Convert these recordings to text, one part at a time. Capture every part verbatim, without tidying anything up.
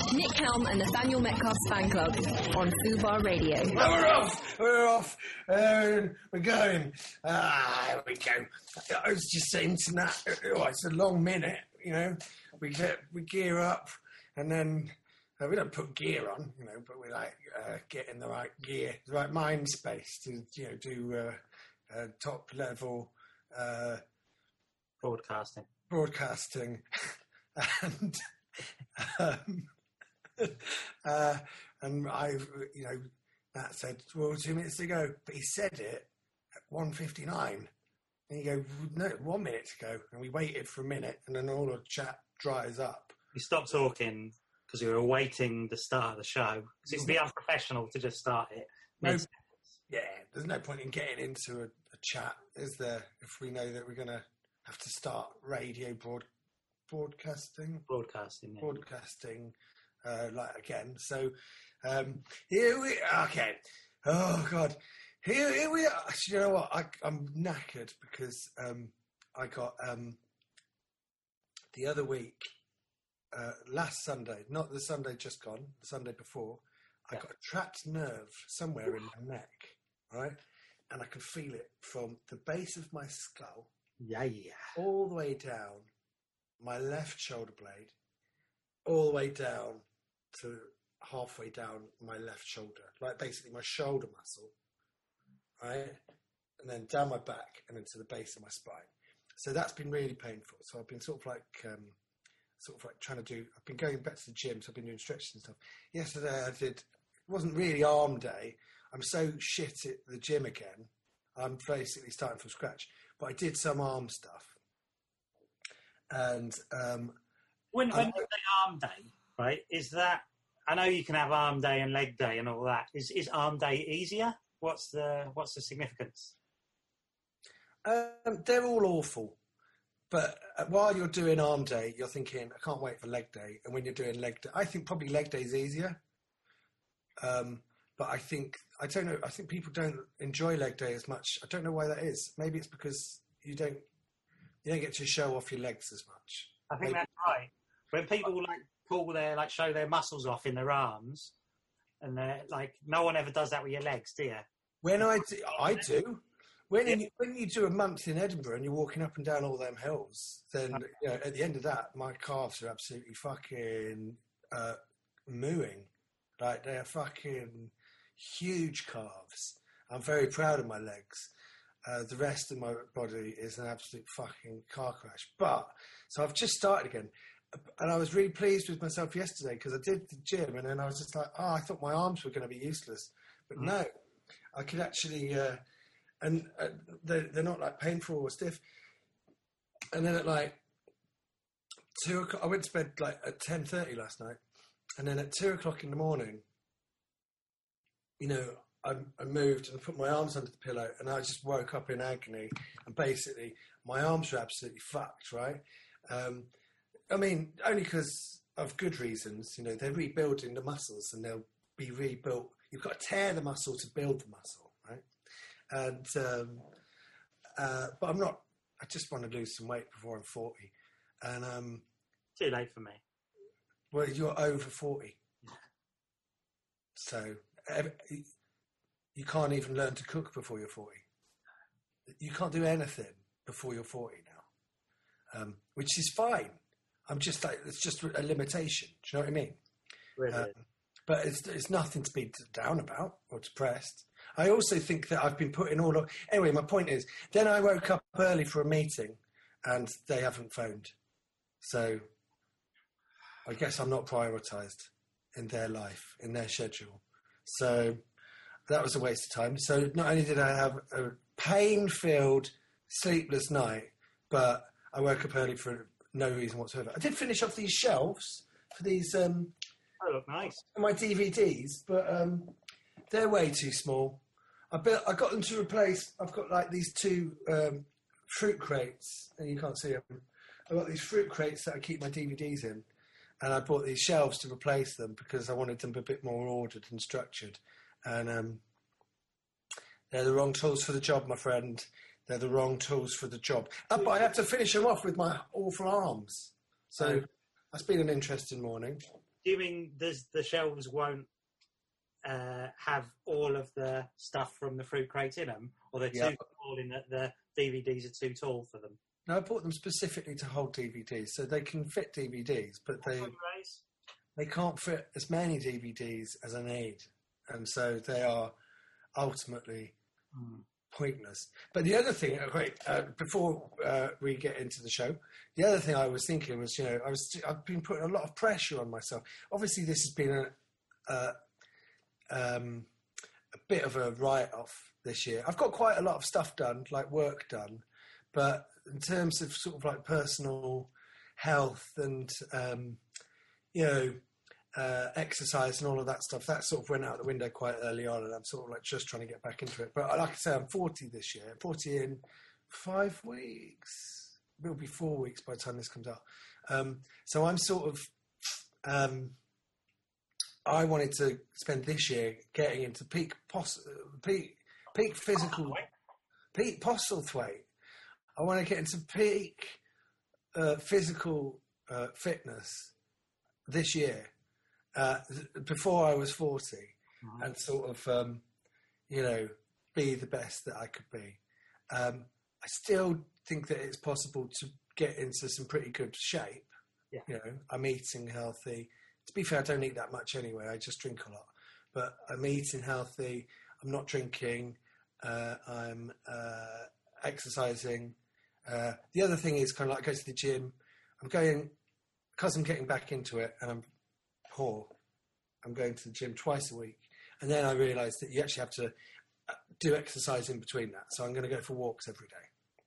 Nick Helm and Nathaniel Metcalf's fan club on Fubar Radio. Well, we're off! We're off! Uh, we're going. Ah, here we go. I was just saying to Nat, oh, it's a long minute, you know. We get, we gear up, and then uh, we don't put gear on, you know, but we like uh, get in the right gear, the right mind space to, you know, do uh, uh, top level uh, broadcasting. Broadcasting, and. Um, uh, and I, you know, Matt said, well, two minutes to go. But he said it at one fifty-nine. And you go, no, one minute to go. And we waited for a minute, and then all the chat dries up. We stopped talking because we were awaiting the start of the show. Because it would be unprofessional to just start it. No, yeah, there's no point in getting into a, a chat, is there, if we know that we're going to have to start radio broad, broadcasting? Broadcasting, yeah. Broadcasting. Uh, like again, so um, here we okay. Oh God, here here we are. You know what? I, I'm knackered because um, I got um, the other week, uh, last Sunday, not the Sunday just gone, the Sunday before. I yeah. got a trapped nerve somewhere in my neck, right, and I could feel it from the base of my skull, yeah, yeah, all the way down my left shoulder blade, all the way down to halfway down my left shoulder, like basically my shoulder muscle, right? And then down my back and then to the base of my spine. So that's been really painful. So I've been sort of like, um, sort of like trying to do, I've been going back to the gym, so I've been doing stretches and stuff. Yesterday I did, it wasn't really arm day. I'm so shit at the gym again. I'm basically starting from scratch. But I did some arm stuff. And, um, When, when you say arm day, right, is that, I know you can have arm day and leg day and all that. Is is arm day easier? What's the what's the significance? Um, they're all awful. But while you're doing arm day, you're thinking, I can't wait for leg day. And when you're doing leg day, I think probably leg day is easier. Um, but I think, I don't know, I think people don't enjoy leg day as much. I don't know why that is. Maybe it's because you don't, you don't get to show off your legs as much. I think Maybe. That's right. When people like pull their like show their muscles off in their arms, and they're like, no one ever does that with your legs, do you? When I do, I do. When yeah. you, when you do a month in Edinburgh and you're walking up and down all them hills, then you know, at the end of that, my calves are absolutely fucking uh, mooing. Like they're fucking huge calves. I'm very proud of my legs. Uh, the rest of my body is an absolute fucking car crash. But so I've just started again. And I was really pleased with myself yesterday because I did the gym and then I was just like, oh, I thought my arms were going to be useless. But mm. no, I could actually, uh, and uh, they're, they're not like painful or stiff. And then at like two o'clock, I went to bed like at ten thirty last night. And then at two o'clock in the morning, you know, I, I moved and I put my arms under the pillow and I just woke up in agony. And basically my arms were absolutely fucked, right? Um, I mean, only because of good reasons. You know, they're rebuilding the muscles and they'll be rebuilt. You've got to tear the muscle to build the muscle, right? And um, uh, but I'm not. I just want to lose some weight before I'm forty. And um, too late for me. Well, you're over forty, so you can't even learn to cook before you're forty. You can't do anything before you're forty now, um, which is fine. I'm just like, it's just a limitation. Do you know what I mean? Really? Um, but it's it's nothing to be down about or depressed. I also think that I've been putting all of... Anyway, my point is, then I woke up early for a meeting and they haven't phoned. So I guess I'm not prioritised in their life, in their schedule. So that was a waste of time. So not only did I have a pain-filled, sleepless night, but I woke up early for no reason whatsoever. I did finish off these shelves for these... Um, oh, look nice. My D V Ds, but um, they're way too small. I built, I got them to replace... I've got like these two um, fruit crates, and you can't see them. I've got these fruit crates that I keep my D V Ds in, and I bought these shelves to replace them because I wanted them a bit more ordered and structured. And um, they're the wrong tools for the job, my friend. They're the wrong tools for the job. Uh, but I have to finish them off with my awful arms. So that's been an interesting morning. Do you mean there's, the shelves won't uh, have all of the stuff from the fruit crates in them, or they're Yeah. too small in that the D V Ds are too tall for them? No, I bought them specifically to hold D V Ds, so they can fit D V Ds, but they Blu-rays? they can't fit as many D V Ds as I need, and so they are ultimately Hmm. pointless. But the other thing, uh, wait, uh, before uh, we get into the show, the other thing I was thinking was, you know, I was I've been putting a lot of pressure on myself. Obviously, this has been a a, um, a bit of a write-off this year. I've got quite a lot of stuff done, like work done, but in terms of sort of like personal health and um, you know. Uh, exercise and all of that stuff, that sort of went out the window quite early on, and I'm sort of like just trying to get back into it. But like I say, I'm forty this year, forty in five weeks. It'll be four weeks by the time this comes out. Um, so I'm sort of, um, I wanted to spend this year getting into peak, pos- peak, peak physical, peak Postlethwaite. I want to get into peak uh, physical uh, fitness this year. Uh, before I was forty, mm-hmm. and sort of, um, you know, be the best that I could be. Um, I still think that it's possible to get into some pretty good shape. Yeah. You know, I'm eating healthy. To be fair, I don't eat that much anyway. I just drink a lot. But I'm eating healthy. I'm not drinking. Uh, I'm uh, exercising. Uh, the other thing is kind of like I go to the gym. I'm going, because I'm getting back into it, and I'm poor. I'm going to the gym twice a week, and then I realised that you actually have to do exercise in between that. So I'm going to go for walks every day.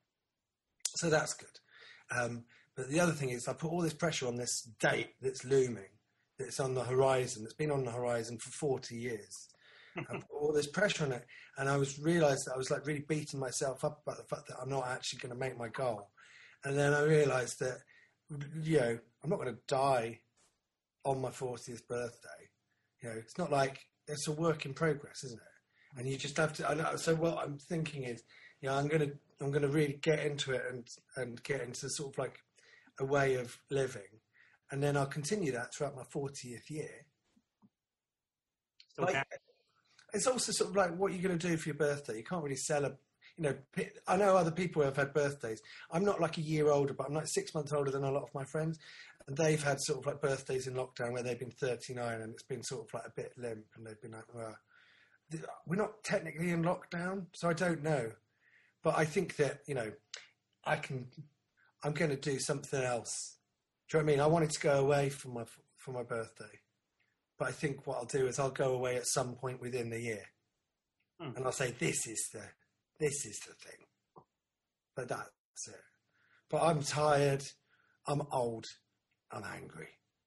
So that's good. Um, but the other thing is, I put all this pressure on this date that's looming, that's on the horizon, that's been on the horizon for forty years. I put all this pressure on it, and I was realised that I was like really beating myself up about the fact that I'm not actually going to make my goal. And then I realised that, you know, I'm not going to die on my fortieth birthday. You know, it's not like, it's a work in progress, isn't it? And you just have to, I know, so what I'm thinking is, you know, I'm going to, I'm going to really get into it and, and get into sort of like a way of living. And then I'll continue that throughout my fortieth year. Okay. Like, it's also sort of like what you're going to do for your birthday. You can't really celebrate. You know, I know other people who have had birthdays. I'm not like a year older, but I'm like six months older than a lot of my friends. And they've had sort of like birthdays in lockdown where they've been thirty-nine and it's been sort of like a bit limp. And they've been like, well, we're not technically in lockdown, so I don't know. But I think that, you know, I can, I'm going to do something else. Do you know what I mean? I wanted to go away for my, for my birthday. But I think what I'll do is I'll go away at some point within the year. Hmm. And I'll say, this is the, this is the thing. But that's it. But I'm tired. I'm old. I'm angry.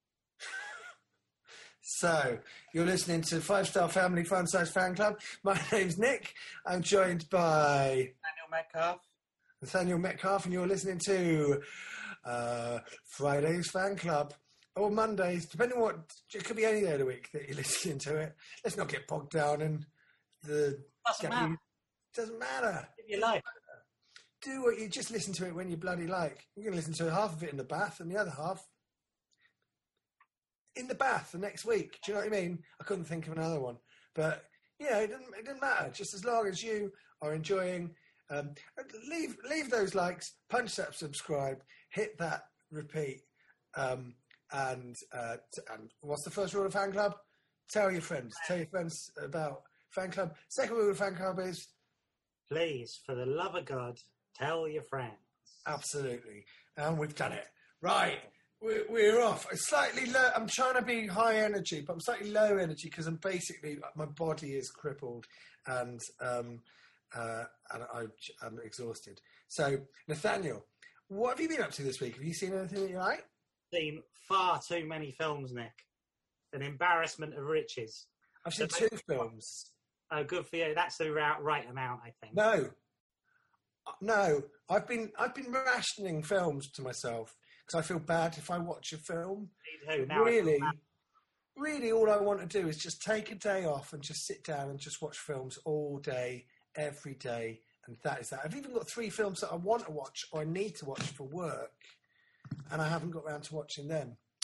So, you're listening to Five Star Family Fun Size Fan Club. My name's Nick. I'm joined by Nathaniel Metcalf. Nathaniel Metcalf, and you're listening to uh, Friday's Fan Club. Or Mondays, depending on what, it could be any day of the week that you're listening to it. Let's not get bogged down in the... Doesn't matter. It doesn't matter. If you like. Do what you just listen to it when you bloody like. You're going to listen to half of it in the bath and the other half in the bath the next week. Do you know what I mean? I couldn't think of another one. But, yeah, it doesn't, it doesn't matter. Just as long as you are enjoying... Um, leave leave those likes, punch that subscribe, hit that repeat, um, and, uh, t- and what's the first rule of Fan Club? Tell your friends. Tell your friends about Fan Club. Second rule of Fan Club is... Please, for the love of God, tell your friends. Absolutely. And we've done it. Right. We're, we're off. It's slightly low. I'm trying to be high energy, but I'm slightly low energy because I'm basically, my body is crippled and um, uh, and I, I'm exhausted. So, Nathaniel, what have you been up to this week? Have you seen anything that you like? Seen far too many films, Nick. An embarrassment of riches. I've seen So- two films. Oh, good for you. That's the right, right amount, I think. No. No. I've been I've been rationing films to myself because I feel bad if I watch a film. Need who? Now I feel Really, bad. really all I want to do is just take a day off and just sit down and just watch films all day, every day, and that is that. I've even got three films that I want to watch or I need to watch for work, and I haven't got around to watching them.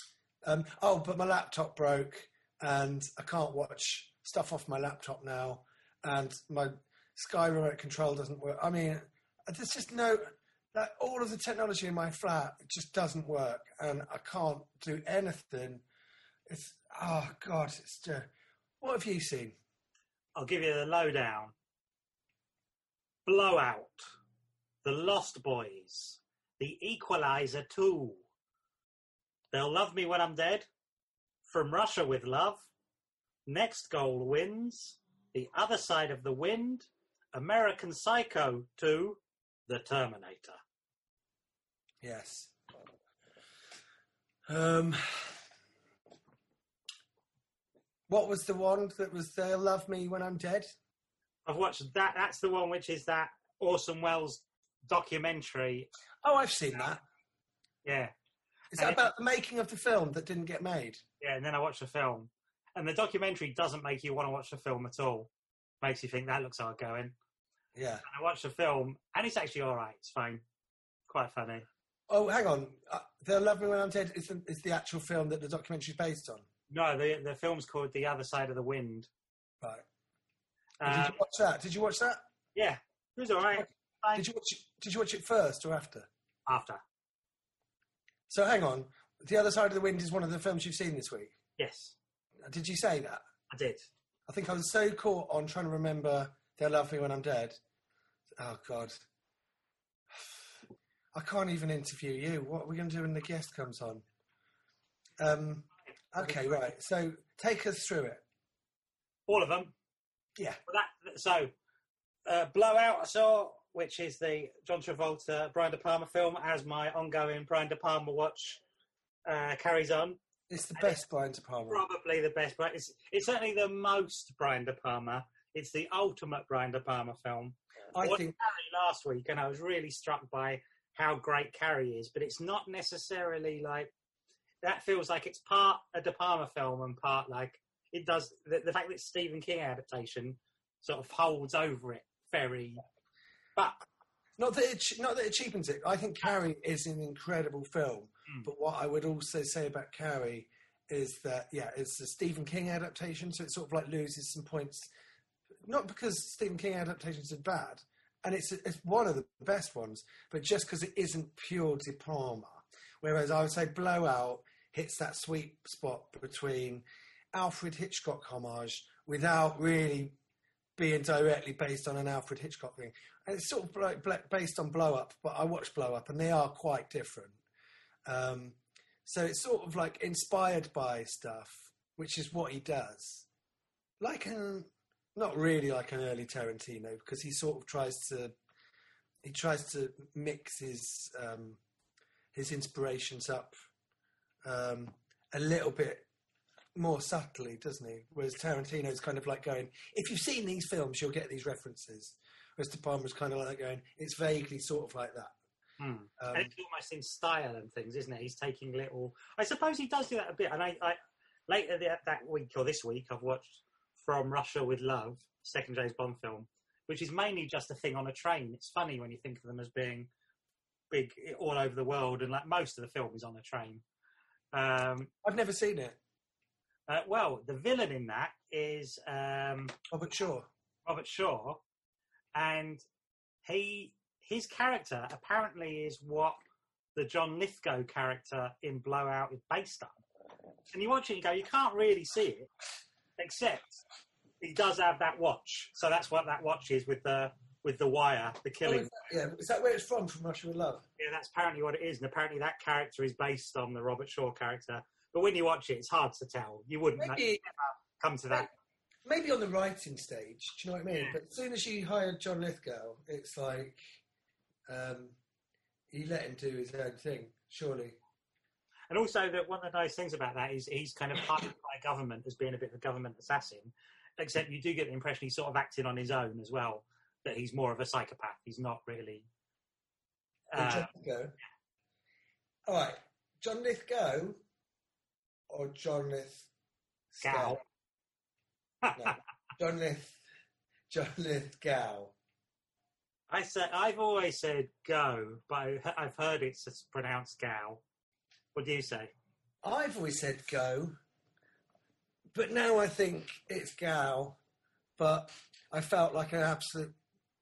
Um, oh, but my laptop broke, and I can't watch stuff off my laptop now, and my Sky remote control doesn't work. I mean, there's just no, like, all of the technology in my flat just doesn't work, and I can't do anything. It's, oh God, it's just, what have you seen? I'll give you the lowdown. Blowout, The Lost Boys, The Equalizer two, They'll Love Me When I'm Dead, From Russia with Love, Next Goal Wins, The Other Side of the Wind, American Psycho two, The Terminator. Yes. Um, what was the one that was They'll Love Me When I'm Dead? I've watched that. That's the one which is that Orson Welles documentary. Oh, I've seen that. Yeah. Is that and about it, the making of the film that didn't get made? Yeah, and then I watched the film. And the documentary doesn't make you want to watch the film at all. Makes you think that looks hard going. Yeah. And I watched the film, and it's actually all right. It's fine. Quite funny. Oh, hang on. Uh, They'll Love Me When I'm Dead is the, is the actual film that the documentary is based on? No, the the film's called The Other Side of the Wind. Right. Um, did you watch that? Did you watch that? Yeah, it was all right. Fine. Did you watch it, Did you watch it first or after? After. So hang on. The Other Side of the Wind is one of the films you've seen this week? Yes. Did you say that? I did. I think I was so caught on trying to remember They'll Love Me When I'm Dead. Oh, God. I can't even interview you. What are we going to do when the guest comes on? Um, okay, right. So take us through it. All of them? Yeah. That, so, uh, Blowout I saw, which is the John Travolta, Brian De Palma film, as my ongoing Brian De Palma watch uh, carries on. It's the best Brian De Palma. Probably the best. But it's, it's certainly the most Brian De Palma. It's the ultimate Brian De Palma film. I, I think Carrie last week, and I was really struck by how great Carrie is. But it's not necessarily like that. Feels like it's part a De Palma film and part like it does. The, the fact that it's Stephen King adaptation sort of holds over it very. But not that it not that it cheapens it. I think Carrie is an incredible film. Mm. But what I would also say about Carrie is that yeah, it's a Stephen King adaptation, so it sort of like loses some points. Not because Stephen King adaptations are bad, and it's it's one of the best ones, but just because it isn't pure De Palma. Whereas I would say Blowout hits that sweet spot between Alfred Hitchcock homage without really being directly based on an Alfred Hitchcock thing. And it's sort of like based on Blow Up, but I watched Blow Up, and they are quite different. Um, so it's sort of like inspired by stuff, which is what he does. Like an... Not really like an early Tarantino, because he sort of tries to he tries to mix his um, his inspirations up um, a little bit more subtly, doesn't he? Whereas Tarantino's kind of like going, if you've seen these films, you'll get these references. Whereas De Palma's kind of like going, it's vaguely sort of like that. Hmm. Um, and it's almost in style and things, isn't it? He's taking little. I suppose he does do that a bit. And I, I later that week or this week, I've watched From Russia with Love, second James Bond film, which is mainly just a thing on a train. It's funny when you think of them as being big all over the world, and like most of the film is on a train. Um, I've never seen it. Uh, well, the villain in that is um, Robert Shaw. Robert Shaw, and he his character apparently is what the John Lithgow character in Blowout is based on. And you watch it and you go, you can't really see it, except he does have that watch. So that's what that watch is with the with the wire, the killing. Oh, is that, yeah, is that where it's from, From Russia with Love? Yeah, that's apparently what it is. And apparently that character is based on the Robert Shaw character. But when you watch it, it's hard to tell. You wouldn't maybe, come to that. Maybe on the writing stage, do you know what I mean? Yeah. But as soon as you hired John Lithgow, it's like um, you let him do his own thing, surely. And also, that one of the nice things about that is he's kind of hired by government as being a bit of a government assassin, except you do get the impression he's sort of acting on his own as well, that he's more of a psychopath. He's not really... Uh, John Lithgow? All right. John Lithgow or John Lithgow? No. John Lith... John Lithgow. I say, I've always said go, but I, I've heard it's pronounced gow. What do you say? I've always said go, but now I think it's Gal. But I felt like an absolute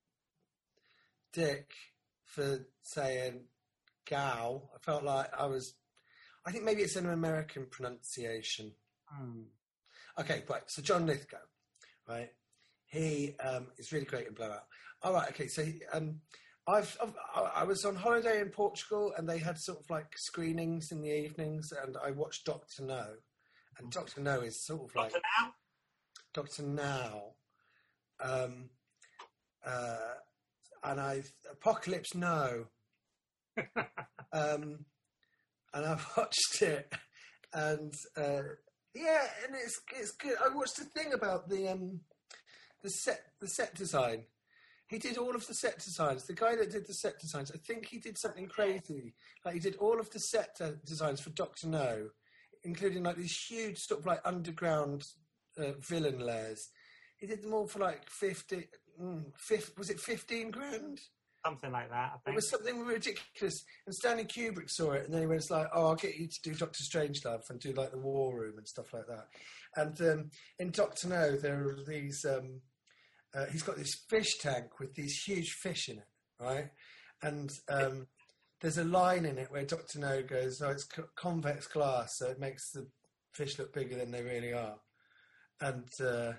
dick for saying Gal. I felt like I was. I think maybe it's an American pronunciation. Hmm. Okay, right. So John Lithgow, right? He um, is really great in Blowout. All right. Okay. So he, um, I've, I've I was on holiday in Portugal, and they had sort of like screenings in the evenings, and I watched Doctor No, and Doctor No is sort of like Doctor Now. Doctor Now, um, uh, and I Apocalypse No, um, and I watched it, and uh, yeah, and it's it's good. I watched the thing about the um, the set the set design. He did all of the set designs. The guy that did the set designs, I think he did something crazy. Like he did all of the set uh, designs for Doctor No, including like these huge sort of like underground uh, villain lairs. He did them all for like fifty. Mm, fifty was it fifteen grand? Something like that, I think. It was something ridiculous. And Stanley Kubrick saw it, and then he went like, "Oh, I'll get you to do Doctor Strangelove and do like the War Room and stuff like that." And um, in Doctor No, there are these. Um, uh, he's got this fish tank with these huge fish in it, right? And um, there's a line in it where Doctor No goes, "Oh, it's co- convex glass, so it makes the fish look bigger than they really are." And uh,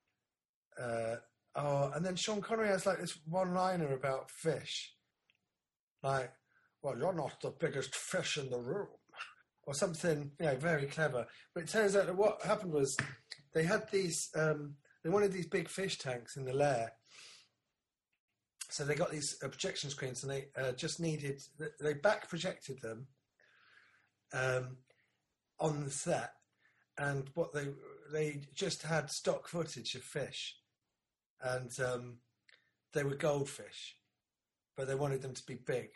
uh, oh, and then Sean Connery has like this one-liner about fish, like, "Well, you're not the biggest fish in the room," or something, you know, very clever. But it turns out that what happened was they had these, um, they wanted these big fish tanks in the lair, so they got these uh, projection screens, and they uh, just needed, they back projected them um, on the set, and what they they just had stock footage of fish. And um, they were goldfish, but they wanted them to be big,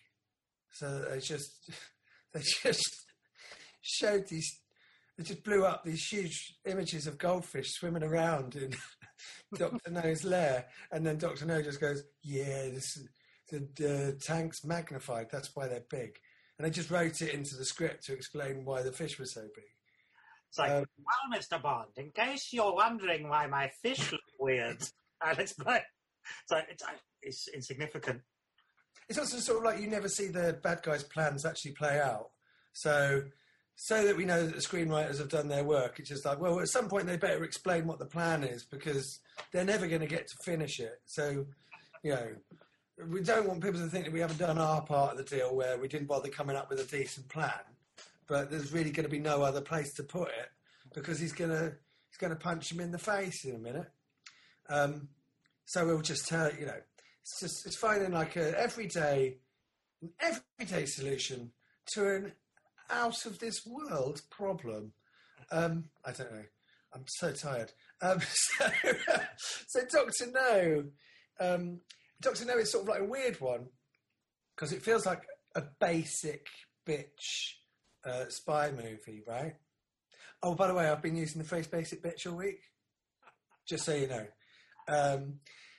so they just they just showed these. They just blew up these huge images of goldfish swimming around in Doctor No's lair, and then Doctor No just goes, "Yeah, this is, the uh, tank's magnified. That's why they're big." And they just wrote it into the script to explain why the fish were so big. It's like, um, well, Mister Bond, in case you're wondering why my fish look weird. And it's like, so it's, it's insignificant. It's also sort of like you never see the bad guys' plans actually play out. So, so that we know that the screenwriters have done their work, it's just like, well, at some point they better explain what the plan is because they're never going to get to finish it. So, you know, we don't want people to think that we haven't done our part of the deal where we didn't bother coming up with a decent plan. But there's really going to be no other place to put it because he's going to he's going to punch him in the face in a minute. Um, so we'll just tell you know, it's just it's finding like a everyday, everyday solution to an out of this world problem. Um, I don't know. I'm so tired. Um, so, so Doctor No, um, Doctor No is sort of like a weird one because it feels like a basic bitch uh, spy movie, right? Oh, by the way, I've been using the phrase "basic bitch" all week, just so you know. Um,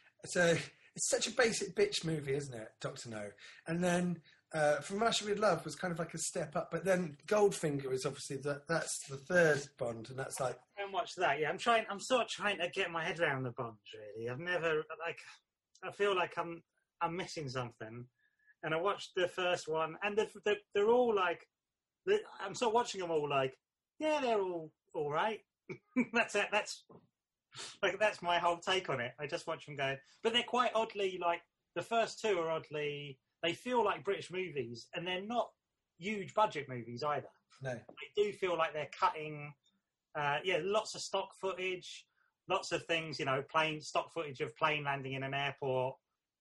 so it's such a basic bitch movie, isn't it, Doctor No? And then uh, From Russia with Love was kind of like a step up, but then Goldfinger is obviously the, that's the third Bond, and that's like I haven't watched that. Yeah, I'm trying. I'm sort of trying to get my head around the Bonds. Really, I've never like. I feel like I'm I'm missing something, and I watched the first one, and they're they're, they're all like. They're, I'm sort of watching them all like, yeah, they're all all right. that's it. That's. Like that's my whole take on it. I just watch them go, but they're quite oddly like the first two are oddly. They feel like British movies, and they're not huge budget movies either. No, they do feel like they're cutting. Uh, yeah, lots of stock footage, lots of things. You know, plane stock footage of plane landing in an airport.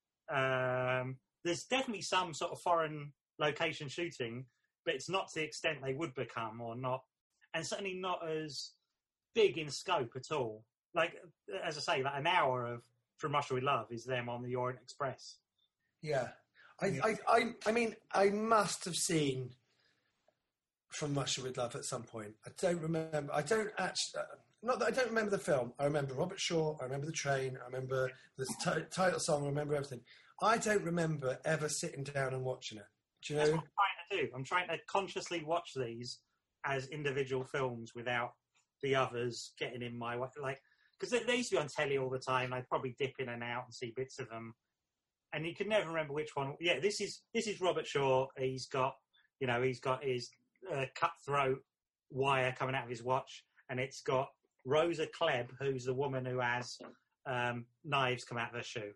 Um, there's definitely some sort of foreign location shooting, but it's not to the extent they would become, or not, and certainly not as big in scope at all. Like, as I say, like an hour of From Russia with Love is them on the Orient Express. Yeah. I, I, I, I mean, I must have seen From Russia with Love at some point. I don't remember. I don't actually... Uh, not that I don't remember the film. I remember Robert Shaw. I remember the train. I remember the t- title song. I remember everything. I don't remember ever sitting down and watching it. Do you know? That's what I'm trying to do. I'm trying to consciously watch these as individual films without the others getting in my way. Like, because they, they used to be on telly all the time. I'd probably dip in and out and see bits of them, and you could never remember which one. Yeah, this is this is Robert Shaw. He's got, you know, he's got his uh, cutthroat wire coming out of his watch, and it's got Rosa Klebb, who's the woman who has um, knives come out of her shoe.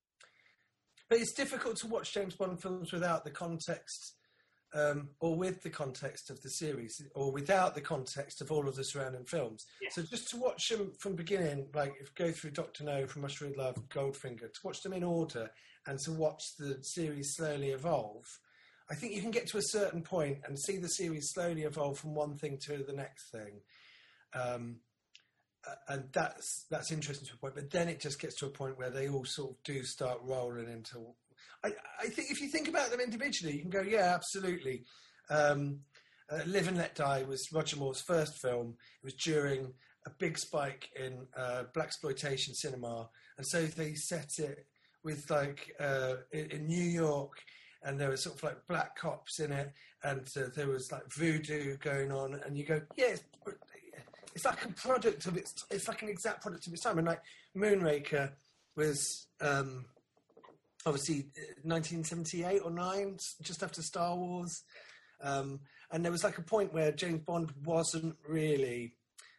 But it's difficult to watch James Bond films without the context, um, or with the context of the series, or without the context of all of the surrounding films. Yeah. So just to watch them from beginning, like if go through Doctor No, From Russia with Love, Goldfinger, to watch them in order and to watch the series slowly evolve, I think you can get to a certain point and see the series slowly evolve from one thing to the next thing. Um, and that's that's interesting to a point, but then it just gets to a point where they all sort of do start rolling into. I, I think if you think about them individually, you can go, yeah, absolutely. Um, uh, Live and Let Die was Roger Moore's first film. It was during a big spike in uh, blaxploitation cinema, and so they set it with like uh, in, in New York, and there was sort of like black cops in it, and uh, there was like voodoo going on, and you go, yeah. It's, It's like a product of its. It's like an exact product of its time. And like Moonraker was um, obviously nineteen seventy-eight or nine, just after Star Wars, um, and there was like a point where James Bond wasn't really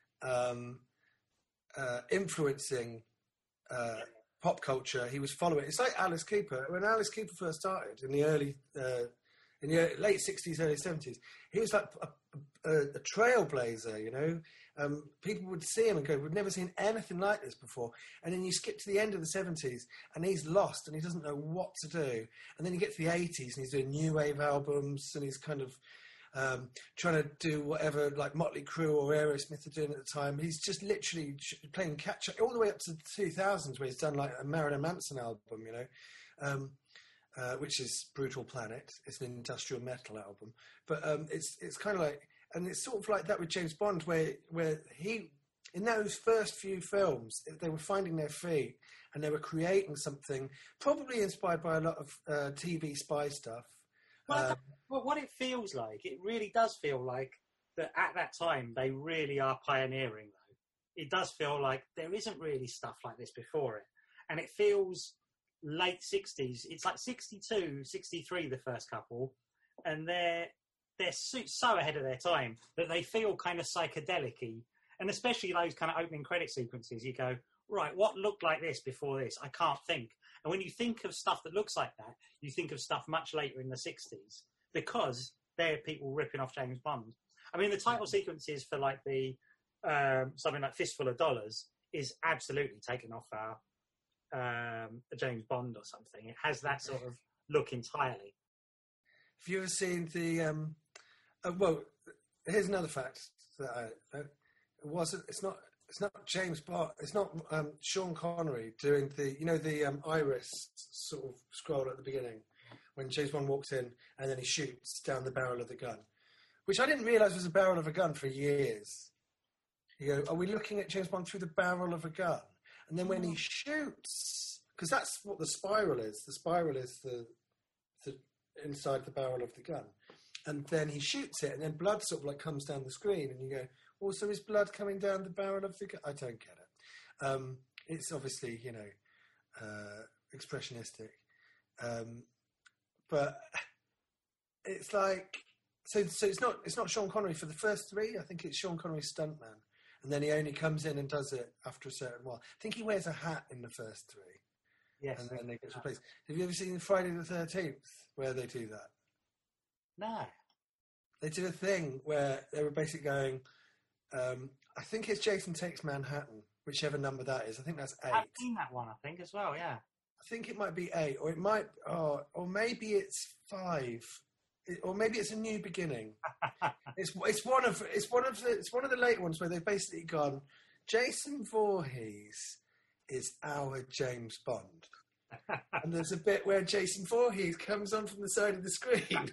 um, uh, influencing uh, pop culture. He was following. It's like Alice Cooper. When Alice Cooper first started in the early, uh, in the late sixties, early seventies, he was like a, a, a trailblazer. You know. Um, people would see him and go, we've never seen anything like this before. And then you skip to the end of the seventies and he's lost and he doesn't know what to do. And then you get to the eighties and he's doing new wave albums and he's kind of um, trying to do whatever like Motley Crue or Aerosmith are doing at the time. He's just literally playing catch up all the way up to the two thousands where he's done like a Marilyn Manson album, you know, um, uh, which is Brutal Planet. It's an industrial metal album. But um, it's it's kind of like... And it's sort of like that with James Bond, where where he, in those first few films, they were finding their feet and they were creating something, probably inspired by a lot of uh, T V spy stuff. Well, um, well, what it feels like, it really does feel like that at that time they really are pioneering, though. It does feel like there isn't really stuff like this before it. And it feels late sixties. It's like sixty-two, sixty-three, the first couple, and they're... they're so, so ahead of their time that they feel kind of psychedelic-y. And especially those kind of opening credit sequences, you go, right, what looked like this before this? I can't think. And when you think of stuff that looks like that, you think of stuff much later in the sixties because they're people ripping off James Bond. I mean, the title sequences for like the um, something like Fistful of Dollars is absolutely taken off our um, a James Bond or something. It has that sort of look entirely. Have you ever seen the... Um, uh, well, here's another fact that I... Uh, it wasn't... It's not... It's not James Bond. It's not um, Sean Connery doing the... You know, the um, iris sort of scroll at the beginning when James Bond walks in and then he shoots down the barrel of the gun, which I didn't realise was a barrel of a gun for years. You go, are we looking at James Bond through the barrel of a gun? And then when he shoots... Because that's what the spiral is. The spiral is the... the inside the barrel of the gun, and then he shoots it and then blood sort of like comes down the screen and you go, oh, so is blood coming down the barrel of the gun? I don't get it. Um, it's obviously, you know, uh, expressionistic, um, but it's like, so so it's not it's not Sean Connery for the first three. I think it's Sean Connery's stuntman, and then he only comes in and does it after a certain while. I think he wears a hat in the first three. Yes, and then they get replaced. Have you ever seen Friday the thirteenth where they do that? No. They did a thing where they were basically going, um, I think it's Jason Takes Manhattan, whichever number that is. I think that's eight. I've seen that one, I think, as well, yeah. I think it might be eight, or it might, oh, or maybe it's five, it, or maybe it's A New Beginning. it's it's one of it's one of the it's one of the late ones where they've basically gone, Jason Voorhees is our James Bond. And there's a bit where Jason Voorhees comes on from the side of the screen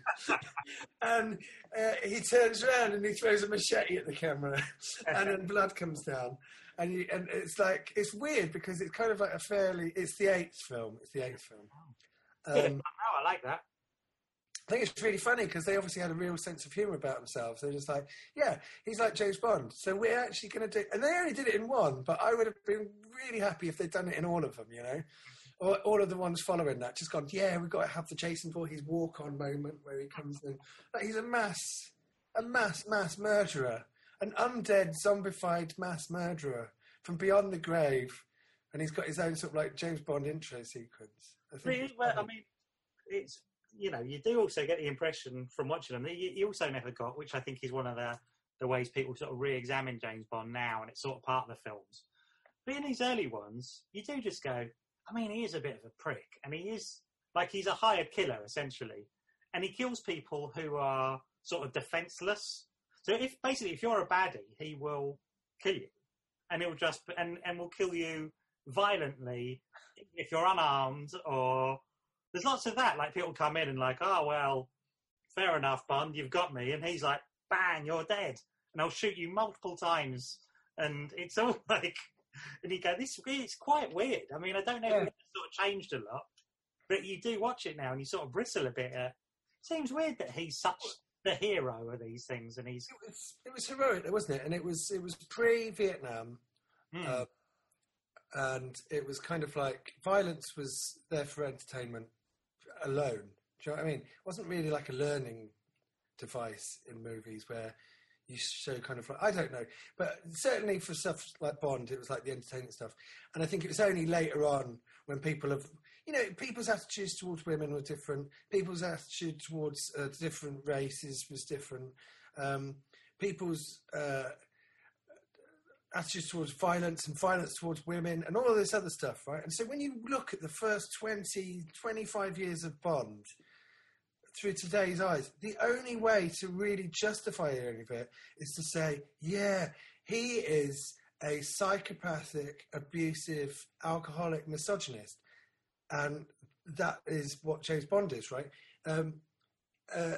and uh, he turns around and he throws a machete at the camera and then blood comes down. And, you, and it's like, it's weird because it's kind of like a fairly, it's the eighth film. It's the eighth film. Um, oh, I like that. I think it's really funny because they obviously had a real sense of humour about themselves. They're just like, yeah, he's like James Bond. So we're actually going to do... And they only did it in one, but I would have been really happy if they'd done it in all of them, you know? Or all of the ones following that. Just gone, yeah, we've got to have the Jason Voorhees walk-on moment where he comes in. Like, he's a mass, a mass, mass murderer. An undead, zombified mass murderer from beyond the grave. And he's got his own sort of like James Bond intro sequence. I think Really? Well, I mean, it's... You know, you do also get the impression from watching them that you, you also never got, which I think is one of the, the ways people sort of re-examine James Bond now, and it's sort of part of the films. But in these early ones, you do just go, I mean, he is a bit of a prick, and he is, like, he's a hired killer, essentially. And he kills people who are sort of defenceless. So if, basically, if you're a baddie, he will kill you. And he'll just, and, and will kill you violently if you're unarmed or... There's lots of that, like people come in and like, oh, well, fair enough, Bond, you've got me. And he's like, bang, you're dead. And I'll shoot you multiple times. And it's all like, and you go, this it's quite weird. I mean, I don't know yeah. if it's sort of changed a lot, but you do watch it now and you sort of bristle a bit. At, it seems weird that he's such the hero of these things. And he's... It was, it was heroic, wasn't it? And it was, it was pre-Vietnam. Hmm. Uh, and it was kind of like, violence was there for entertainment alone. Do you know what I mean? It wasn't really like a learning device in movies where you show kind of like, I don't know, but certainly for stuff like Bond, it was like the entertainment stuff. And I think it was only later on when people have, you know, people's attitudes towards women were different. People's attitude towards uh, different races was different. Um, people's uh, attitudes towards violence and violence towards women and all of this other stuff, right? And so when you look at the first twenty, twenty-five years of Bond through today's eyes, the only way to really justify any of it is to say, yeah, he is a psychopathic, abusive, alcoholic misogynist. And that is what James Bond is, right? Um, uh,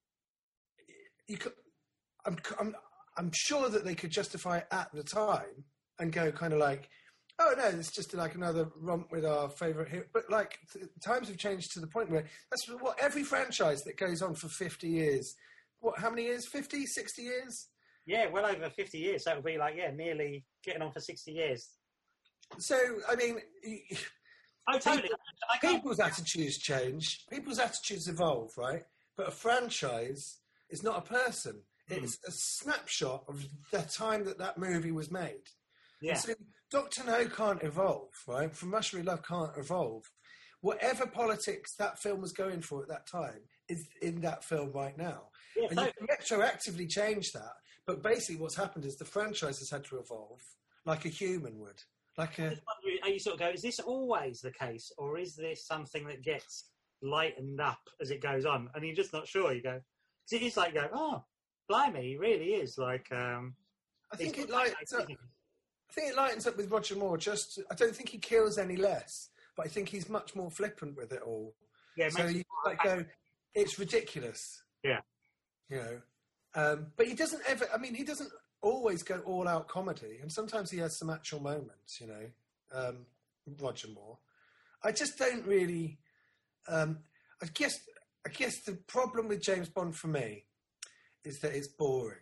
you could, I'm, I'm, I'm sure that they could justify it at the time and go kind of like, oh no, it's just like another romp with our favourite hero. But like, th- times have changed to the point where that's what every franchise that goes on for fifty years. What? How many years? fifty, sixty years? Yeah, well over fifty years. So it'll be like, yeah, nearly getting on for sixty years. So I mean, Oh, totally. people, I can't... people's attitudes change. People's attitudes evolve, right? But a franchise is not a person. It's a snapshot of the time that that movie was made. Yeah. And so Doctor No can't evolve, right? From Russia with Love can't evolve. Whatever politics that film was going for at that time is in that film right now. Yeah, and so... you can retroactively change that. But basically what's happened is the franchise has had to evolve like a human would. Like a... You sort of go, is this always the case? Or is this something that gets lightened up as it goes on? And you're just not sure. You go, because it is like, go, oh, blimey, he really is like. Um, I think it lightens up. I think it lightens up with Roger Moore. Just, I don't think he kills any less, but I think he's much more flippant with it all. Yeah, so you like go, it's ridiculous. Yeah, you know, um, but he doesn't ever. I mean, he doesn't always go all out comedy, and sometimes he has some actual moments. You know, um, Roger Moore. I just don't really. Um, I guess. I guess the problem with James Bond for me is that it's boring.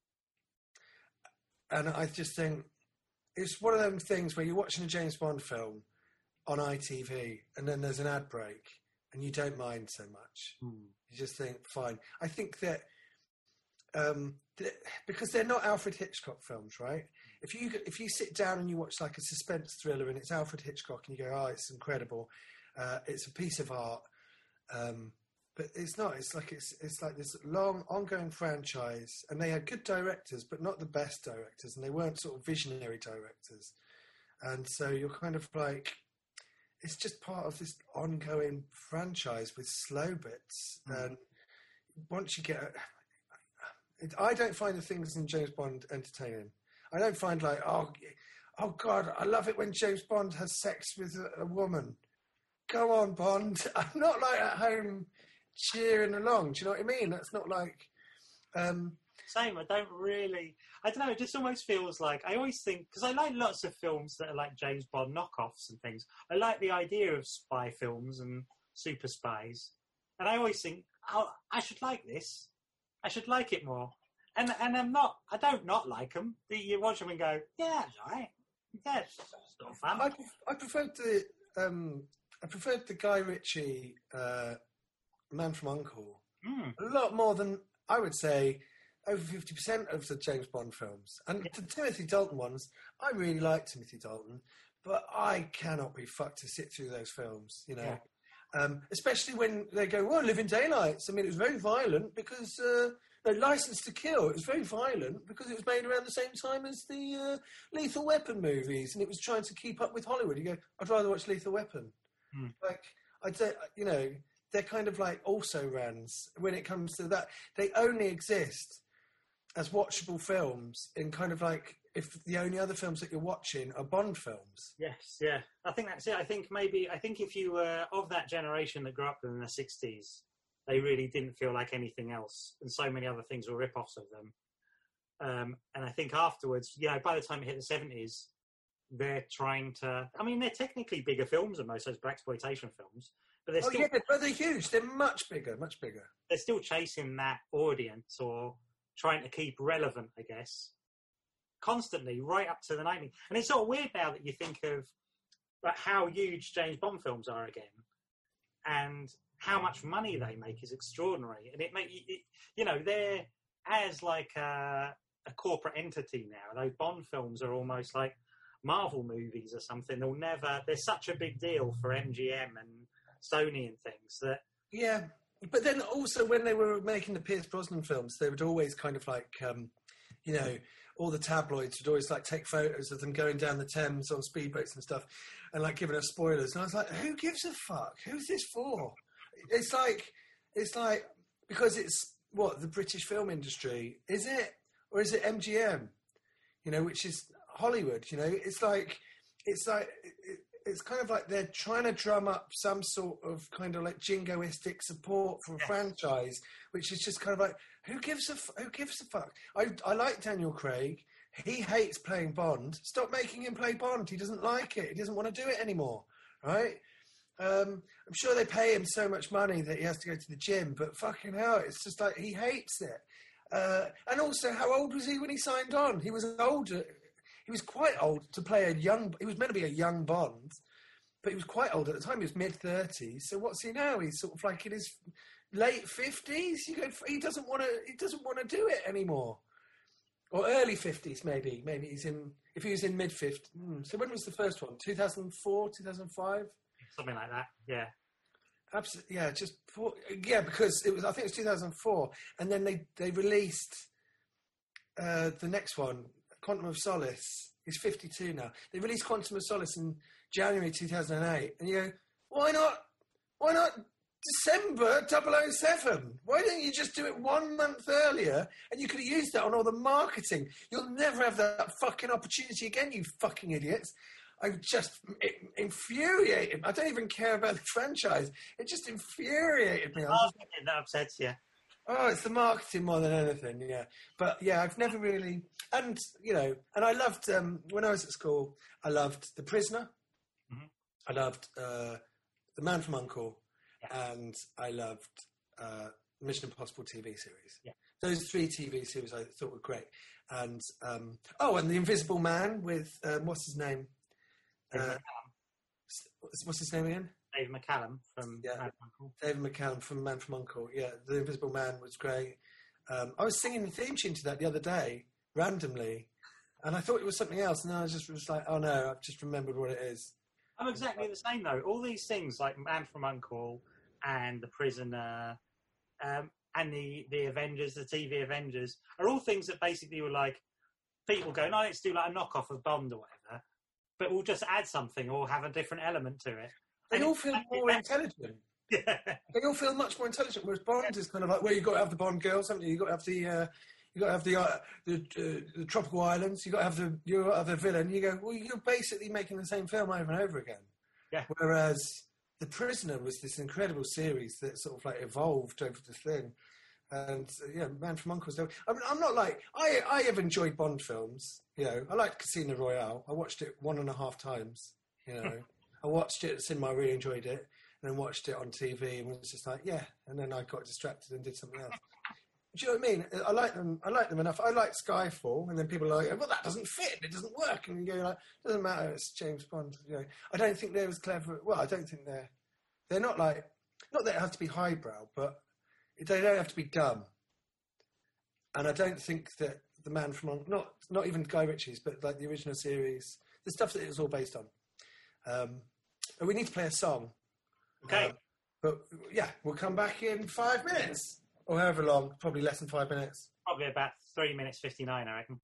And I just think it's one of them things where you're watching a James Bond film on I T V and then there's an ad break and you don't mind so much. Mm. You just think, fine. I think that um, th- because they're not Alfred Hitchcock films, right? If you if you sit down and you watch like a suspense thriller and it's Alfred Hitchcock and you go, oh, it's incredible. Uh, it's a piece of art. Um, But it's not. It's like it's it's like this long, ongoing franchise, and they had good directors, but not the best directors, and they weren't sort of visionary directors. And so you're kind of like, it's just part of this ongoing franchise with slow bits. Mm. And once you get, it, I don't find the things in James Bond entertaining. I don't find like, oh, oh God, I love it when James Bond has sex with a, a woman. Go on, Bond. I'm not like at home cheering along. Do you know what I mean? That's not like... Um... Same, I don't really... I don't know, it just almost feels like... I always think... Because I like lots of films that are like James Bond knockoffs and things. I like the idea of spy films and super spies. And I always think, oh, I should like this. I should like it more. And and I'm not. I don't not like them. You watch them and go, yeah, it's all right. Yeah, it's, it's not fun. I, I preferred the um, I preferred the Guy Ritchie uh, Man from U N C L E Mm. a lot more than I would say over fifty percent of the James Bond films. And Yeah. the Timothy Dalton ones, I really like Timothy Dalton, but I cannot be fucked to sit through those films. You know. Yeah. Um, especially when they go, well, Living Daylights. I mean, it was very violent because, uh, no, License to Kill, it was very violent because it was made around the same time as the uh, Lethal Weapon movies, and it was trying to keep up with Hollywood. You go, I'd rather watch Lethal Weapon. Hmm. Like, I'd say, you know, they're kind of like also-rans when it comes to that. They only exist as watchable films in kind of like, if the only other films that you're watching are Bond films. Yes, yeah. I think that's it. I think maybe, I think if you were of that generation that grew up in the sixties, they really didn't feel like anything else, and so many other things were rip-offs of them. Um, and I think afterwards, you know, by the time it hit the seventies, they're trying to, I mean, they're technically bigger films than most of those blaxploitation films, but they're Oh, still, yeah, but they're huge. They're much bigger, much bigger. they're still chasing that audience or trying to keep relevant, I guess, constantly right up to the nineties. And it's sort of weird now that you think of like, how huge James Bond films are again, and how much money they make is extraordinary. And it make it, you know, they're as like a, a corporate entity now. Those Bond films are almost like Marvel movies or something. They'll never. They're such a big deal for M G M and Sony and things that. Yeah, but then also when they were making the Pierce Brosnan films, they would always kind of like, um, you know, all the tabloids would always like take photos of them going down the Thames on speedboats and stuff, and like giving us spoilers. And I was like, who gives a fuck? Who's this for? It's like, it's like because it's what the British film industry, is it, or is it M G M? You know, which is Hollywood. You know, it's like, it's like. It, It's kind of like they're trying to drum up some sort of kind of like jingoistic support for a Yes. franchise, which is just kind of like, who gives a f- who gives a fuck? I I like Daniel Craig. He hates playing Bond. Stop making him play Bond. He doesn't like it. He doesn't want to do it anymore, right? Um, I'm sure they pay him so much money that he has to go to the gym, but fucking hell, it's just like he hates it. Uh, and also, how old was he when he signed on? He was older. He was quite old to play a young... He was meant to be a young Bond, but he was quite old at the time. He was mid-thirties. So what's he now? He's sort of like in his late fifties. You go, he doesn't want to He doesn't want to do it anymore. Or early fifties, maybe. Maybe he's in... If he was in mid-fifties... Hmm. So when was the first one? two thousand four, two thousand five? Something like that, yeah. Absolutely, yeah. Just... For, yeah, because it was... I think it was two thousand four. And then they, they released uh, the next one... Quantum of Solace. He's fifty-two now. They released Quantum of Solace in January two thousand eight. And you go, why not, why not December double oh seven? Why don't you just do it one month earlier and you could have used that on all the marketing? You'll never have that fucking opportunity again, you fucking idiots. I'm just it infuriated. I don't even care about the franchise. It just infuriated me. I was just, That upsets you. Oh, it's the marketing more than anything, yeah. But yeah, I've never really, and you know, and I loved um, when I was at school. I loved The Prisoner. Mm-hmm. I loved uh, The Man from U N C L E, Yeah. and I loved uh, Mission Impossible T V series. Yeah. Those three T V series I thought were great. And um, oh, and The Invisible Man with um, what's his name? David Uh, McCallum. what's his name again? David McCallum from Yeah. Mad Uncle. David McCallum from Man from U N C L E. Yeah, The Invisible Man was great. Um, I was singing the theme tune to that the other day, randomly, and I thought it was something else, and then I just was like, oh no, I've just remembered what it is. I'm exactly the same though. All these things like Man from U N C L E and The Prisoner um, and the, the Avengers, the T V Avengers, are all things that basically were like people going, oh, let's do like a knockoff of Bond or whatever, but we'll just add something or have a different element to it. They And all it's feel exactly more that. intelligent. Yeah. They all feel much more intelligent, whereas Bond is kind of like, well, you've got to have the Bond girls, haven't you? You've got to have the... Uh, You got to have the uh, the, uh, the tropical islands. You got to have the you got to have the villain. You go, well, you're basically making the same film over and over again. Yeah. Whereas The Prisoner was this incredible series that sort of like evolved over the thing. And uh, yeah, Man from U N C L E. I mean, I'm not like I. I have enjoyed Bond films. You know, I liked Casino Royale. I watched it one and a half times. You know, I watched it at cinema. I really enjoyed it. and then watched it on T V and was just like, yeah. And then I got distracted and did something else. Do you know what I mean? I like them. I like them enough. I like Skyfall, and then people are like, "Well, that doesn't fit. It doesn't work." And you go like, "Doesn't matter. It's James Bond." You know, I don't think they're as clever. Well, I don't think they're. They're not like. Not that it has to be highbrow, but they don't have to be dumb. And I don't think that the Man from not not even Guy Ritchie's, but like the original series, the stuff that it was all based on. Um, and we need to play a song. Okay. Um, but yeah, we'll come back in five minutes. Or however long, probably less than five minutes. Probably about three minutes fifty-nine, I reckon.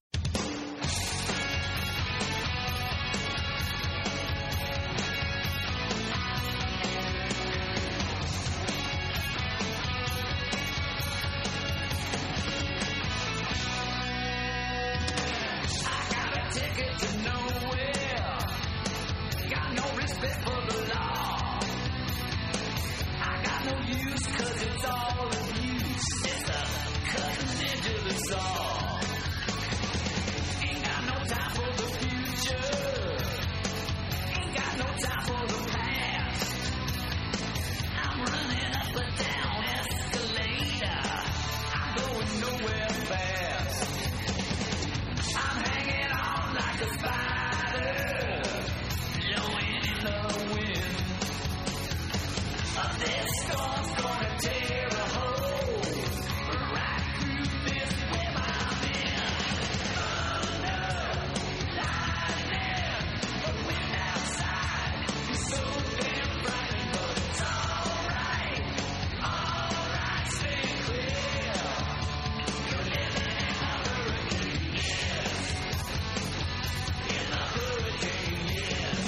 I got a ticket to nowhere. Got no respect for the law. I got no use 'cause it's all abuse. It's a cutting into the saw. Ain't got no time for the future. Ain't got no time for the past. I'm running up and down escalator. I'm going nowhere fast. I'm hanging on like a spider, blowing in the wind. Uh, this storm's gonna tear a hole right through this web I'm in. Thunder, lightning, the wind outside is so damn frightening, but it's alright, alright, stay clear. You're living in a hurricane, yes. In a hurricane, yes.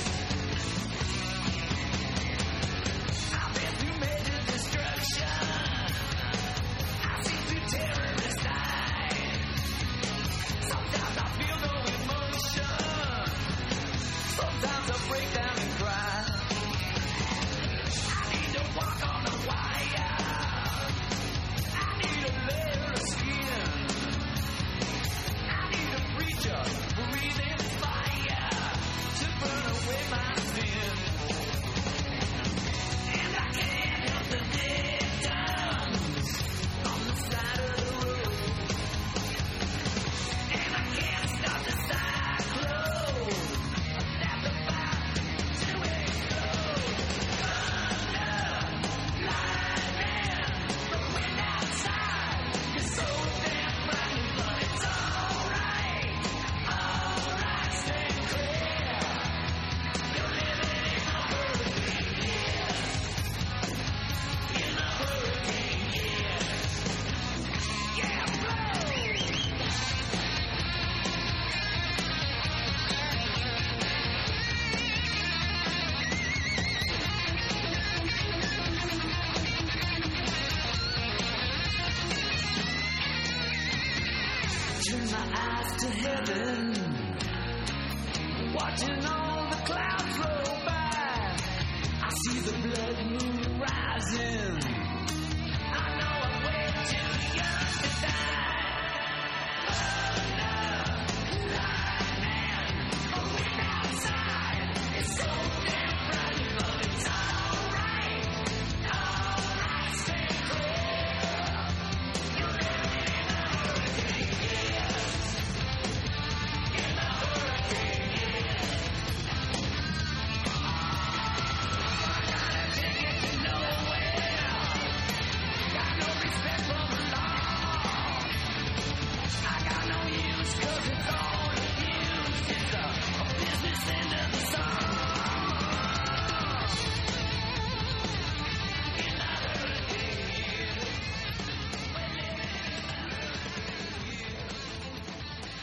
I've been through major destruction. I've seen two terrorists die. Sometimes I feel no emotion. Sometimes I break down and cry. I need to walk on a wire. I need a layer of skin. I need a preacher breathing fire to burn away my sin. And I can't help the victims on the side of the road. And I can't stop the cyclone that's about to explode. Thunder, lightning, the wind outside is so damn frightening, but it's alright, alright, stay clear. You're living in a hurricane, yes. In a hurricane, yes. Yeah, blow! Turn my eyes to heaven, watching all the clouds roll by. I see the blood moon rising. I know I'm way too young to die. Thunder, lightning, the wind outside is so damn frightening, but it's alright, alright, stay clear. You're living in a hurricane, yes. In a hurricane, yes. I got a ticket to nowhere. Got no respect for the law. I got no use 'cause it's all abuse. It's a, a business end of the song. In a hurricane, yes. We're living in a hurricane, yes.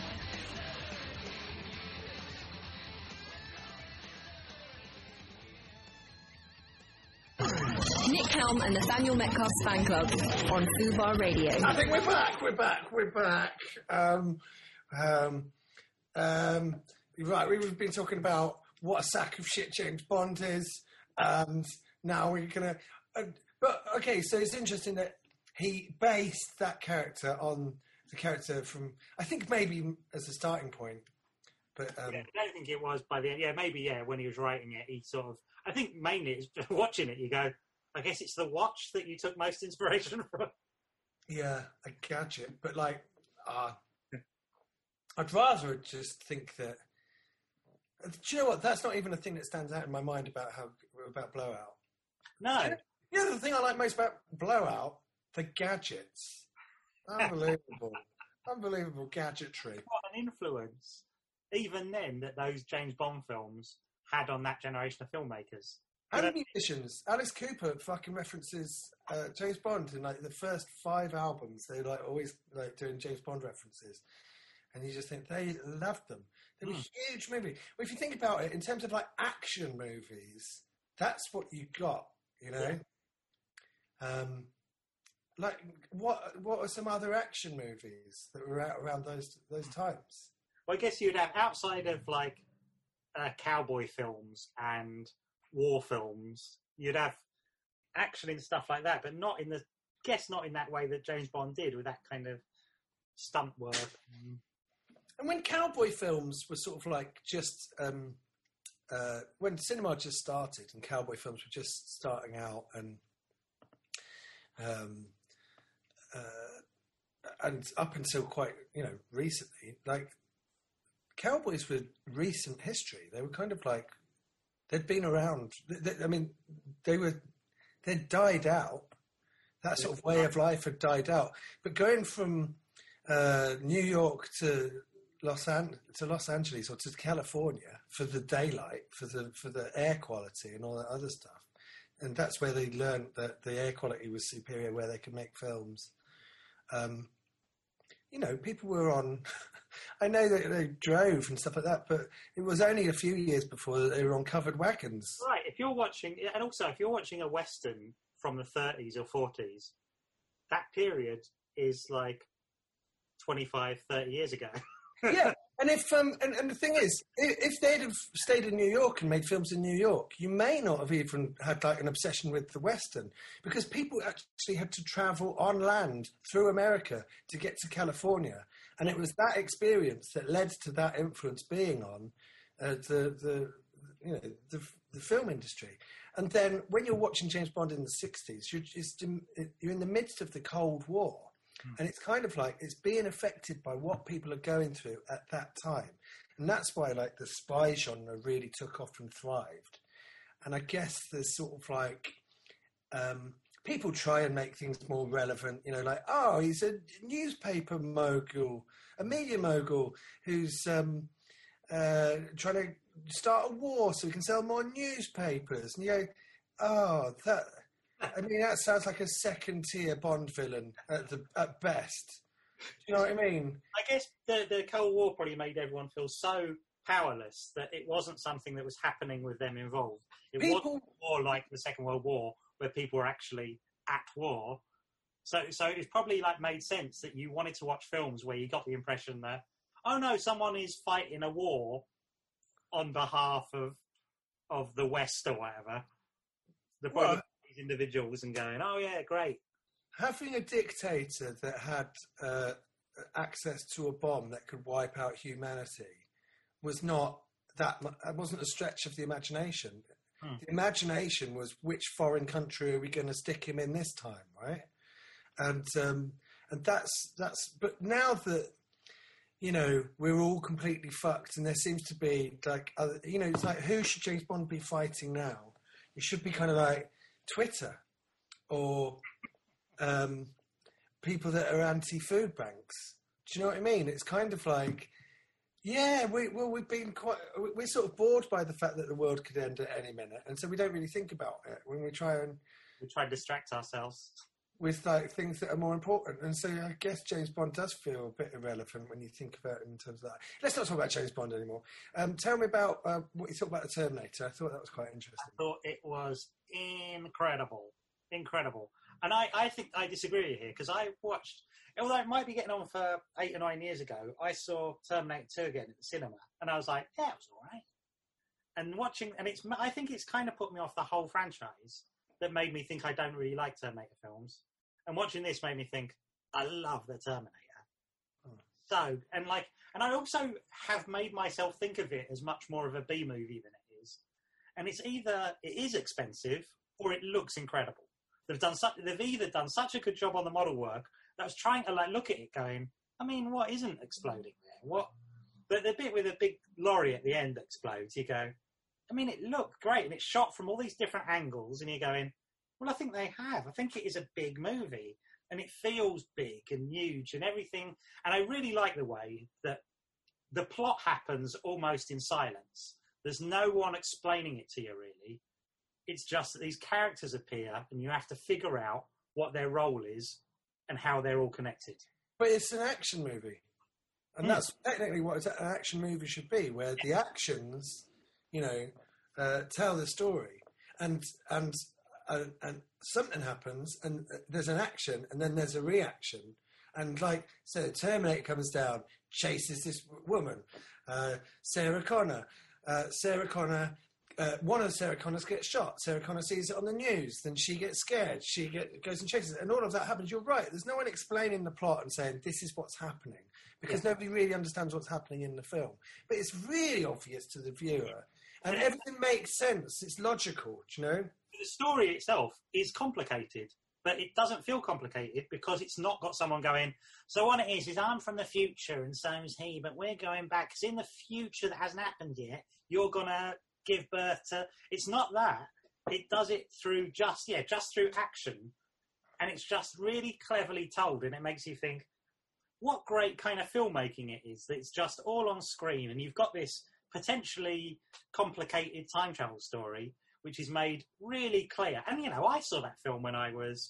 Nick Helm and Nathaniel Metcalf's fan club on Fubar Radio. I think we're back. We're back. We're back. Um, um, um, right, we've been talking about what a sack of shit James Bond is, and now we're gonna. Uh, but okay, so it's interesting that he based that character on the character from. I think maybe as a starting point, But um, yeah, I don't think it was by the end. Yeah, maybe, yeah, when he was writing it, he sort of... I think mainly it's just watching it, you go, I guess it's the watch that you took most inspiration from. yeah, I catch it. But, like, uh, I'd rather just think that... Do you know what? That's not even a thing that stands out in my mind about how about Blowout. No. You know, you know the thing I like most about Blowout? The gadgets. Unbelievable. Unbelievable gadgetry. What an influence, even then, that those James Bond films had on that generation of filmmakers. And musicians. Alice Cooper fucking references uh, James Bond in like the first five albums. They're like always like doing James Bond references. And you just think they loved them. They were Mm. huge movie. Well, if you think about it, in terms of like action movies, that's what you got, you know? Um, like, what what are some other action movies that were out around those those times? Well, I guess you'd have, outside of, like, uh, cowboy films and war films, you'd have action and stuff like that, but not in the, guess not in that way that James Bond did, with that kind of stunt work. Mm. And when cowboy films were sort of like just, um, uh, when cinema just started and cowboy films were just starting out and, um, uh, and up until quite, you know, recently, like, cowboys were recent history. They were kind of like, they'd been around. They, they, I mean, they were, they'd died out. That sort of way of life had died out. But going from uh, New York to Los An- to Los Angeles or to California for the daylight, for the for the air quality and all that other stuff, and that's where they learned that the air quality was superior, where they could make films. Um, you know, people were on. I know that they drove and stuff like that, but it was only a few years before they were on covered wagons. Right, if you're watching, and also if you're watching a Western from the thirties or forties, that period is like twenty-five, thirty years ago. Yeah, and if um, and, and the thing is, if, if they'd have stayed in New York and made films in New York, you may not have even had like an obsession with the Western, because people actually had to travel on land through America to get to California, and it was that experience that led to that influence being on uh, the the you know the the film industry. And then when you're watching James Bond in the sixties, you're just you're in the midst of the Cold War. And it's kind of like it's being affected by what people are going through at that time. And that's why like the spy genre really took off and thrived. And I guess there's sort of like um, people try and make things more relevant, you know, like, oh, he's a newspaper mogul, a media mogul who's um, uh, trying to start a war so he can sell more newspapers. And you go, oh, that... I mean, that sounds like a second-tier Bond villain at the at best. Do you know what I mean? I guess the, the Cold War probably made everyone feel so powerless that it wasn't something that was happening with them involved. It People... wasn't more like the Second World War, where people were actually at war. So, so it probably like made sense that you wanted to watch films where you got the impression that, oh no, someone is fighting a war on behalf of of the West or whatever. The Well, individuals and going, oh yeah, great. having a dictator that had uh, access to a bomb that could wipe out humanity was not that. It wasn't a stretch of the imagination. Hmm. The imagination was which foreign country are we going to stick him in this time, right? And um, and that's that's. But now that you know we're all completely fucked, and there seems to be like other, you know, it's like who should James Bond be fighting now? It should be kind of like Twitter or um, people that are anti-food banks. Do you know what I mean? It's kind of like, yeah, we, well, we've been quite, we're sort of bored by the fact that the world could end at any minute. And so we don't really think about it when we try and... We try to distract ourselves. With like things that are more important. And so I guess James Bond does feel a bit irrelevant when you think about it in terms of that. Let's not talk about James Bond anymore. Um, tell me about uh, what you thought about The Terminator. I thought that was quite interesting. I thought it was incredible. Incredible. And I, I think I disagree here, because I watched, although it might be getting on for eight or nine years ago, I saw Terminator two again at the cinema, and I was like, yeah, it was all right. And watching, and it's, I think it's kind of put me off the whole franchise, that made me think I don't really like Terminator films. And watching this made me think, I love the Terminator. Oh. so, and like, and I also have made myself think of it as much more of a B movie than it is. And it's either it is expensive or it looks incredible. They've done such, they've either done such a good job on the model work that I was trying to like look at it, going, I mean, what isn't exploding there? What? But the bit with a big lorry at the end explodes, you go, I mean, it looked great, and it's shot from all these different angles, and you're going, well, I think they have. I think it is a big movie, and it feels big and huge and everything. And I really like the way that the plot happens almost in silence. There's no one explaining it to you, really. It's just that these characters appear, and you have to figure out what their role is and how they're all connected. But it's an action movie. And Mm. that's technically what an action movie should be, where the actions, you know, uh, tell the story. And, and, and, and something happens, and there's an action, and then there's a reaction. And, like, so the Terminator comes down, chases this woman, uh, Sarah Connor. Uh, Sarah Connor... Uh, one of Sarah Connors gets shot. Sarah Connor sees it on the news. Then she gets scared. She get, goes and chases it. And all of that happens. You're right. There's no one explaining the plot and saying, this is what's happening. Because yeah. nobody really understands what's happening in the film. But it's really obvious to the viewer. And everything makes sense. It's logical, do you know? The story itself is complicated. But it doesn't feel complicated because it's not got someone going, so what it is, is I'm from the future and so is he. But we're going back. Because in the future that hasn't happened yet, you're going to... give birth to. It's not that. It does it through just yeah, just through action, and it's just really cleverly told, and it makes you think, what great kind of filmmaking it is. That it's just all on screen, and you've got this potentially complicated time travel story, which is made really clear. And you know, I saw that film when I was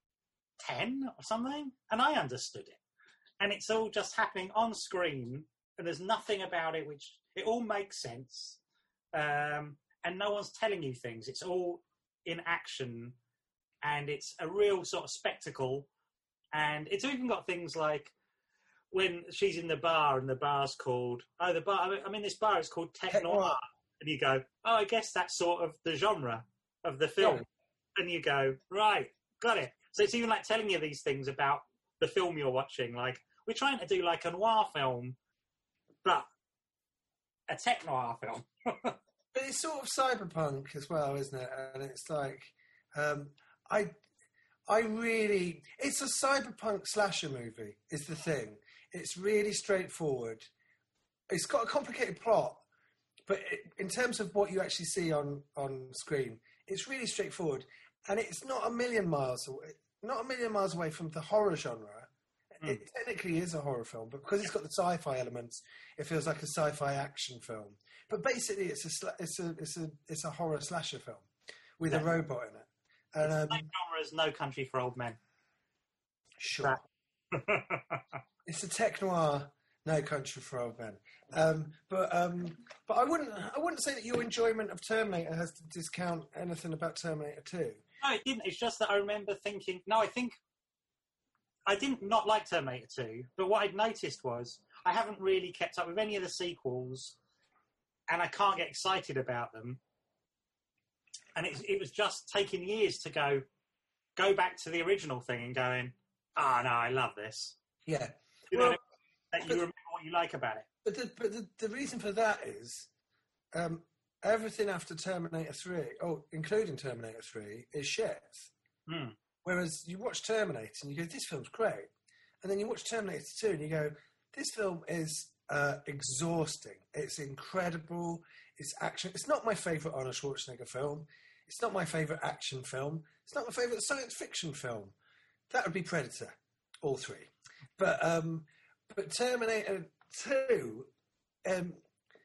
ten or something, and I understood it. And it's all just happening on screen, and there's nothing about it which it all makes sense. Um, and no one's telling you things. It's all in action, and it's a real sort of spectacle. And it's even got things like when she's in the bar, and the bar's called oh the bar. I mean, this bar is called Tech Noir, and you go, oh, I guess that's sort of the genre of the film, yeah. And you go, right, got it. So it's even like telling you these things about the film you're watching. Like we're trying to do like a noir film, but a tech noir film. But it's sort of cyberpunk as well, isn't it? And it's like, um, I, I really, it's a cyberpunk slasher movie. Is the thing. It's really straightforward. It's got a complicated plot, but it, in terms of what you actually see on on screen, it's really straightforward, and it's not a million miles away. Not a million miles away from the horror genre. It technically is a horror film, but because it's got the sci-fi elements, it feels like a sci-fi action film. But basically, it's a sla- it's a it's a it's a horror slasher film with yeah. a robot in it. And um, the same genre as No Country for Old Men. Sure. It's a tech noir, No Country for Old Men. Um, but um, but I wouldn't I wouldn't say that your enjoyment of Terminator has to discount anything about Terminator two. No, it didn't. It's just that I remember thinking. No, I think. I didn't not like Terminator two, but what I'd noticed was I haven't really kept up with any of the sequels, and I can't get excited about them. And it, it was just taking years to go go back to the original thing and going, ah, oh, no, I love this. Yeah. You well, know, that you but, remember what you like about it. But the, but the, the reason for that is um, everything after Terminator three, oh, including Terminator three, is shit. Hmm. Whereas you watch Terminator and you go, this film's great. And then you watch Terminator two and you go, this film is uh, exhausting. It's incredible. It's action. It's not my favourite Arnold Schwarzenegger film. It's not my favourite action film. It's not my favourite science fiction film. That would be Predator, all three. But um, but Terminator two, um,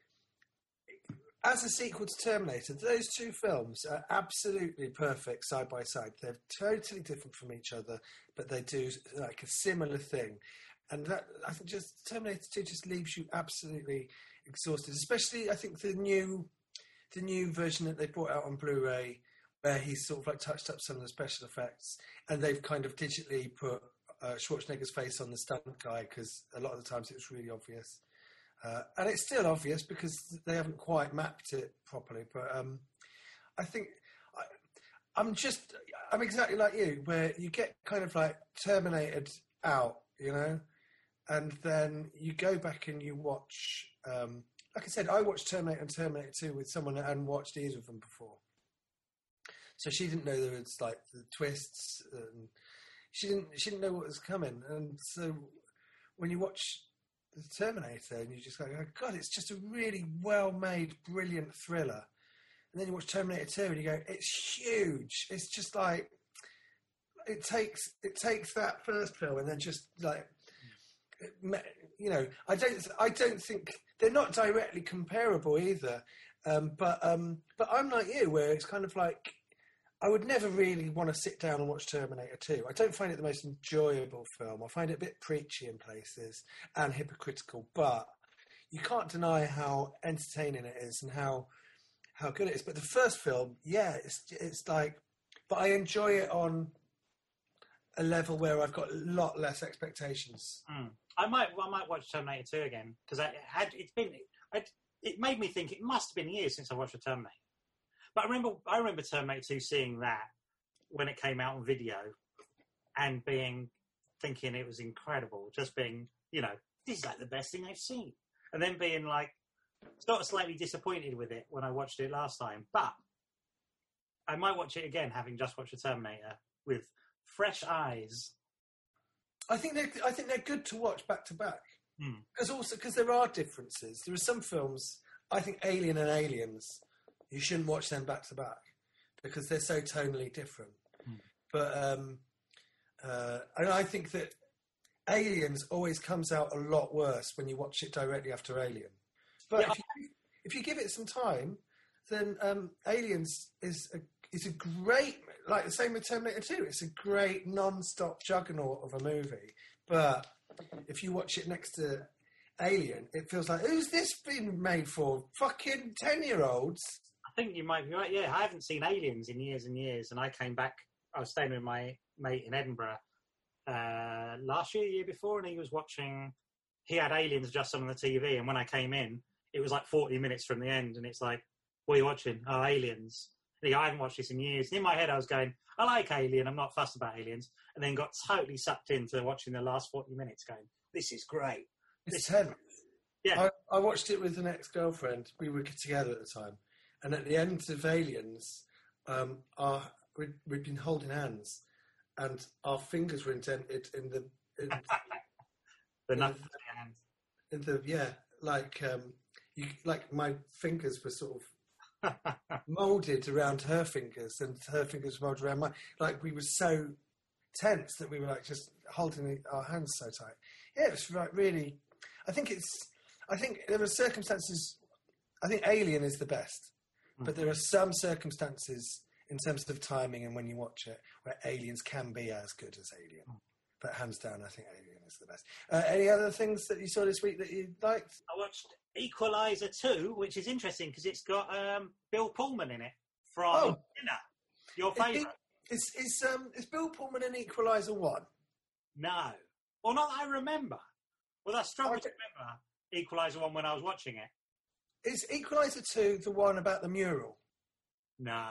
as a sequel to Terminator, those two films are absolutely perfect side by side. They're totally different from each other, but they do like a similar thing. And that, I think, just Terminator two just leaves you absolutely exhausted. Especially, I think the new, the new version that they brought out on Blu-ray, where he's sort of like touched up some of the special effects, and they've kind of digitally put uh, Schwarzenegger's face on the stunt guy because a lot of the times it was really obvious. Uh, and it's still obvious because they haven't quite mapped it properly. But um, I think I, I'm just, I'm exactly like you, where you get kind of like terminated out, you know? and then you go back and you watch. Um, like I said, I watched Terminator and Terminator two with someone that hadn't watched either of them before, so she didn't know there was like the twists, and she didn't she didn't know what was coming, and so when you watch the Terminator and you just go, oh God, it's just a really well-made, brilliant thriller. And then you watch Terminator two and you go, it's huge. It's just like, it takes it takes that first film and then just like, you know, I don't I don't think, they're not directly comparable either. Um, but um, but I'm like you, where it's kind of like, I would never really want to sit down and watch Terminator two. I don't find it the most enjoyable film. I find it a bit preachy in places and hypocritical, but you can't deny how entertaining it is and how how good it is. But the first film, yeah, it's it's like, but I enjoy it on a level where I've got a lot less expectations. Mm. I might I might watch Terminator two again, because I had it's been I'd, it made me think it must have been years since I watched a Terminator. But I remember, I remember Terminator two, seeing that when it came out on video, and being, thinking it was incredible. Just being, you know, this is like the best thing I've seen. And then being like, sort of slightly disappointed with it when I watched it last time. But I might watch it again, having just watched the Terminator with fresh eyes. I think they're, I think they're good to watch back to back. Because Hmm. also, because there are differences. There are some films, I think Alien and Aliens, you shouldn't watch them back to back because they're so tonally different. Mm. But um, uh, and I think that Aliens always comes out a lot worse when you watch it directly after Alien. But Yeah. if, you, if you give it some time, then um, Aliens is a, is a great, like the same with Terminator two. It's a great non-stop juggernaut of a movie. But if you watch it next to Alien, it feels like, who's this been made for? Fucking ten-year-olds. I think you might be right. Yeah, I haven't seen Aliens in years and years, and I came back. I was staying with my mate in Edinburgh uh, last year, year before, and he was watching. He had Aliens just on the T V, and when I came in, it was like forty minutes from the end, and it's like, "What are you watching?" "Oh, Aliens." And he goes, I haven't watched this in years. And in my head, I was going, "I like Alien. I'm not fussed about Aliens," and then got totally sucked into watching the last forty minutes, going, "This is great." It's ten. Yeah. I, I watched it with an ex-girlfriend. We were together at the time. And at the end of Aliens, um, our, we'd, we'd been holding hands, and our fingers were indented in the... In, The in, knuckles the, in the yeah, like, um, you, like my fingers were sort of moulded around her fingers, and her fingers were moulded around mine. Like, we were so tense that we were, like, just holding our hands so tight. Yeah, it was, like, really... I think it's... I think there are circumstances... I think Alien is the best. But there are some circumstances in terms of timing and when you watch it where Aliens can be as good as Alien. But hands down, I think Alien is the best. Uh, any other things that you saw this week that you liked? I watched Equalizer two, which is interesting because it's got um, Bill Pullman in it from Oh. Dinner. Your Is, favourite? is, is, um, is Bill Pullman in Equalizer one? No. Well, not that I remember. Well, I struggled I to remember Equalizer one when I was watching it. Is Equalizer two the one about the mural? No.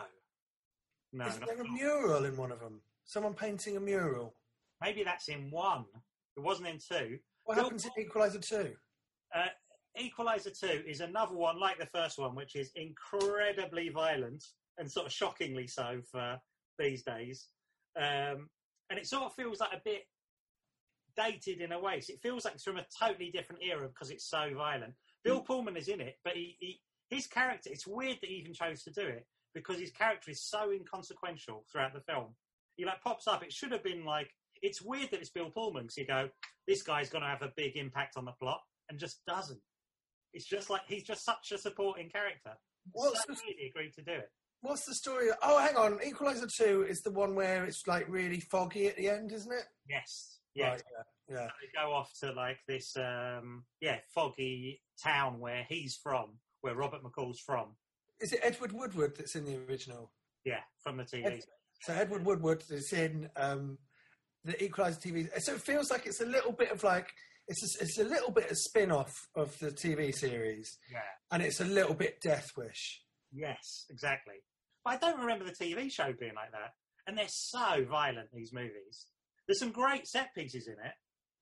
No. Isn't not there a at all. mural in one of them? Someone painting a mural. Maybe that's in one. It wasn't in two. What Bill happens in Equalizer two? Uh, Equalizer two is another one like the first one, which is incredibly violent and sort of shockingly so for these days. Um, and it sort of feels like a bit dated in a way. So it feels like it's from a totally different era because it's so violent. Bill Pullman is in it, but he, he his character, it's weird that he even chose to do it because his character is so inconsequential throughout the film. He like pops up. It should have been like, it's weird that it's Bill Pullman because you go, this guy's going to have a big impact on the plot, and just doesn't. It's just like, he's just such a supporting character. What's so the, weird he agreed to do it. what's the story? Oh, hang on. Equalizer two is the one where it's like really foggy at the end, isn't it? Yes. Yes. Right, yeah. yeah. They go off to like this, um, yeah, foggy town where he's from, where Robert McCall's from. Is it Edward Woodward that's in the original? Yeah, from the T V. Ed- So Edward Woodward is in um, the Equalizer T V. So it feels like it's a little bit of like, it's a, it's a little bit of spin-off of the T V series. Yeah. And it's a little bit Death Wish. Yes, exactly. But I don't remember the T V show being like that. And they're so violent, these movies. There's some great set pieces in it,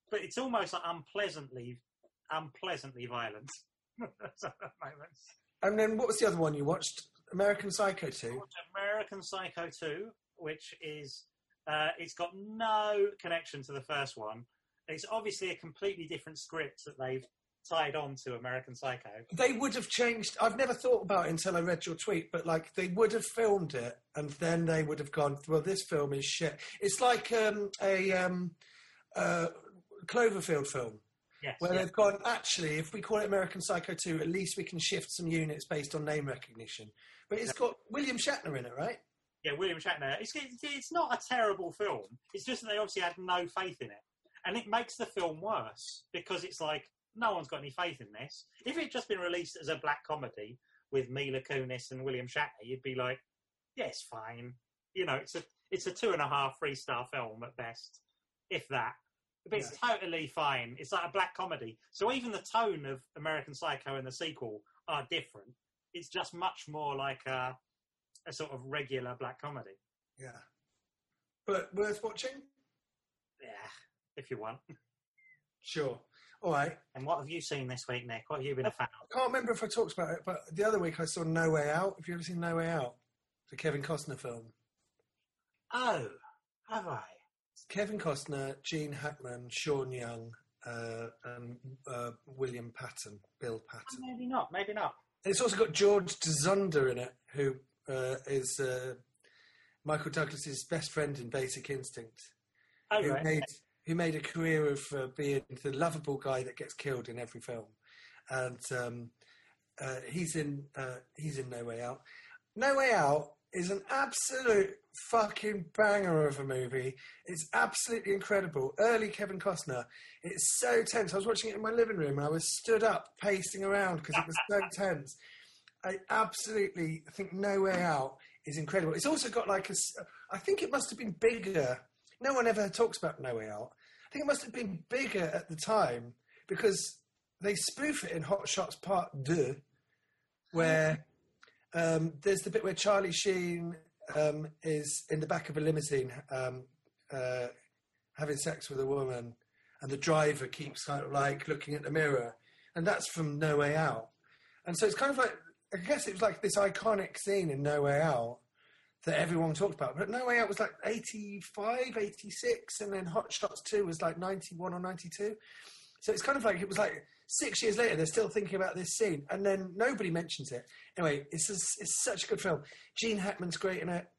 but it's almost like unpleasantly, unpleasantly violent at moments. And then what was the other one you watched? American Psycho two. American Psycho two, which is uh, it's got no connection to the first one. It's obviously a completely different script that they've tied on to American Psycho. They would have changed. I've never thought about it until I read your tweet, but like they would have filmed it, and then they would have gone, "Well, this film is shit." It's like um, a um, uh, Cloverfield film. Yes, where yes. they've gone, actually, if we call it American Psycho two, at least we can shift some units based on name recognition. But it's got William Shatner in it, right? Yeah, William Shatner. It's, it's not a terrible film. It's just that they obviously had no faith in it. And it makes the film worse because it's like, no one's got any faith in this. If it had just been released as a black comedy with Mila Kunis and William Shatner, you'd be like, yeah, it's fine. You know, it's a it's a two and a half, three star film at best, if that. But it's yeah. totally fine. It's like a black comedy. So even the tone of American Psycho and the sequel are different. It's just much more like a, a sort of regular black comedy. Yeah. But worth watching? Yeah, if you want. Sure. All right. And what have you seen this week, Nick? What have you been a fan of? I can't remember if I talked about it, but the other week I saw No Way Out. Have you ever seen No Way Out? The Kevin Costner film. Oh, have I? It's Kevin Costner, Gene Hackman, Sean Young, uh, and uh, William Patton, Bill Patton. Oh, maybe not, maybe not. And it's also got George DeZunder in it, who uh, is uh, Michael Douglas's best friend in Basic Instinct. Oh, who right. made who made a career of uh, being the lovable guy that gets killed in every film, and um, uh, he's in uh, he's in No Way Out. No Way Out is an absolute fucking banger of a movie. It's absolutely incredible. Early Kevin Costner. It's so tense. I was watching it in my living room and I was stood up pacing around because it was so tense. I absolutely think No Way Out is incredible. It's also got like a, I think it must have been bigger. No one ever talks about No Way Out. I think it must have been bigger at the time because they spoof it in Hot Shots Part two, where um, there's the bit where Charlie Sheen um, is in the back of a limousine um, uh, having sex with a woman, and the driver keeps kind of like looking at the mirror, and that's from No Way Out. And so it's kind of like, I guess it was like this iconic scene in No Way Out that everyone talked about. But No Way Out was like eighty-five, eighty-six, and then Hot Shots two was like ninety-one or ninety-two. So it's kind of like, it was like six years later, they're still thinking about this scene, and then nobody mentions it. Anyway, it's a, it's such a good film. Gene Hackman's great in it.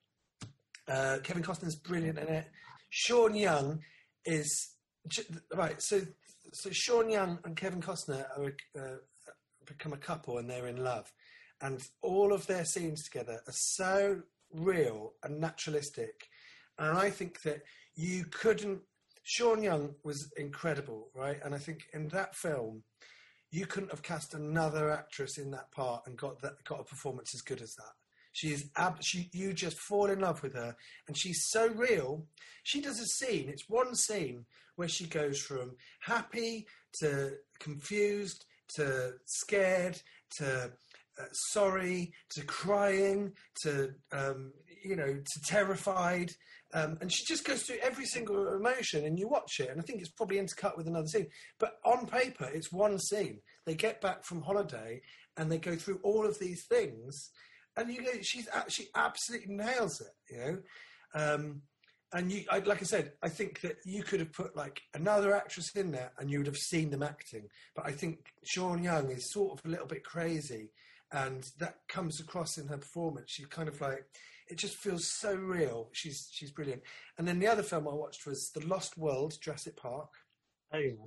Uh, Kevin Costner's brilliant in it. Sean Young is... Right, so so Sean Young and Kevin Costner are, uh, become a couple and they're in love. And all of their scenes together are so real and naturalistic. And I think that you couldn't... Sean Young was incredible, right? And I think in that film, you couldn't have cast another actress in that part and got that got a performance as good as that. She is ab- she, you just fall in love with her, and she's so real. She does a scene. It's one scene where she goes from happy to confused to scared to uh, sorry to crying to um, you know to terrified. Um, and she just goes through every single emotion, and you watch it, and I think it's probably intercut with another scene. But on paper, it's one scene. They get back from holiday, and they go through all of these things, and you go, she's she absolutely nails it, you know. Um, and you, I, like I said, I think that you could have put like another actress in there, and you would have seen them acting. But I think Sean Young is sort of a little bit crazy, and that comes across in her performance. She's kind of like, it just feels so real. She's she's brilliant. And then the other film I watched was The Lost World, Jurassic Park. Oh, yeah.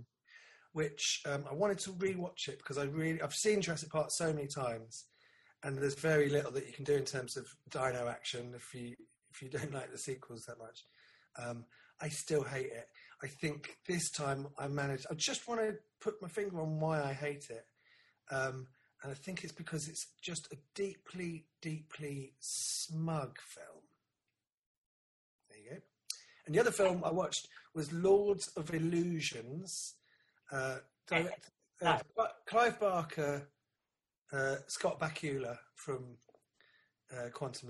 Which um, I wanted to rewatch it because I really I've seen Jurassic Park so many times, and there's very little that you can do in terms of dino action if you if you don't like the sequels that much. Um, I still hate it. I think this time I managed. I just want to put my finger on why I hate it. Um, And I think it's because it's just a deeply, deeply smug film. There you go. And the other film I watched was Lords of Illusions. Uh, direct, uh, Clive Barker, uh, Scott Bakula from uh, Quantum Leap.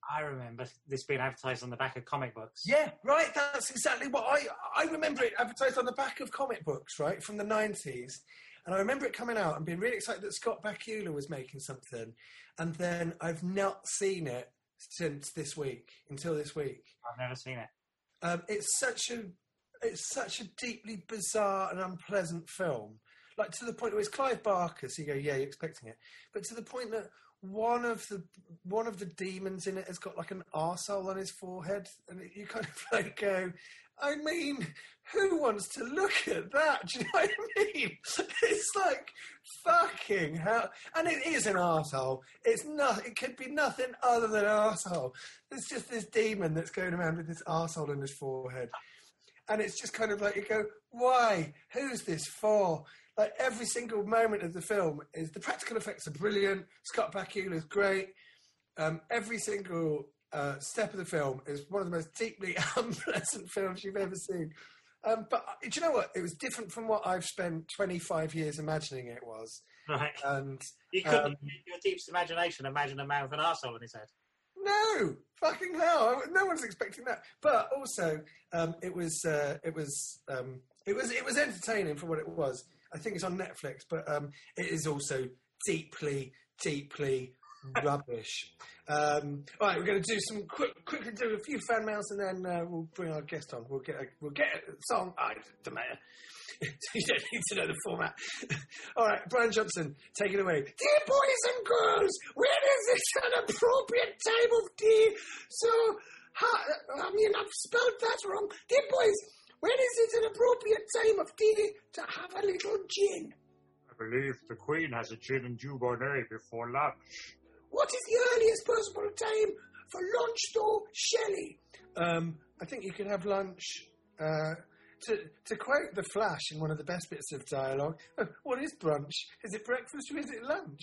I remember this being advertised on the back of comic books. Yeah, right. That's exactly what I I remember it advertised on the back of comic books, right, from the nineties. And I remember it coming out and being really excited that Scott Bakula was making something. And then I've not seen it since this week, until this week. I've never seen it. Um, it's such a it's such a deeply bizarre and unpleasant film. Like, to the point where it's Clive Barker, so you go, yeah, you're expecting it. But to the point that one of the one of the demons in it has got like an arsehole on his forehead, and it, you kind of like go, I mean, who wants to look at that? Do you know what I mean? It's like fucking hell, and it is an arsehole. It's not. It could be nothing other than an arsehole. It's just this demon that's going around with this arsehole in his forehead, and it's just kind of like you go, why? Who's this for? Like, every single moment of the film is, the practical effects are brilliant. Scott Bakula is great. Um, every single uh, step of the film is one of the most deeply unpleasant films you've ever seen. Um, but uh, do you know what? It was different from what I've spent twenty-five years imagining it was. Right. And You couldn't, um, in your deepest imagination, imagine a man with an arsehole in his head. no, fucking hell! No one's expecting that. But also, um, it was uh, it was um, it was it was entertaining for what it was. I think it's on Netflix, but um, it is also deeply, deeply rubbish. Um, all right, we're going to do some quick, quickly do a few fan mails, and then uh, we'll bring our guest on. We'll get a, we'll get a song. I don't matter. You don't need to know the format. All right, Brian Johnson, take it away. Dear boys and girls, when is this an appropriate time of day? So, ha, I mean, I've spelled that wrong. Dear boys, when is it an appropriate time of day to have a little gin? I believe the Queen has a gin and dubonnet before lunch. What is the earliest possible time for lunch, though, Shelley? Um, I think you can have lunch. Uh, to, to quote The Flash in one of the best bits of dialogue, what is brunch? Is it breakfast or is it lunch?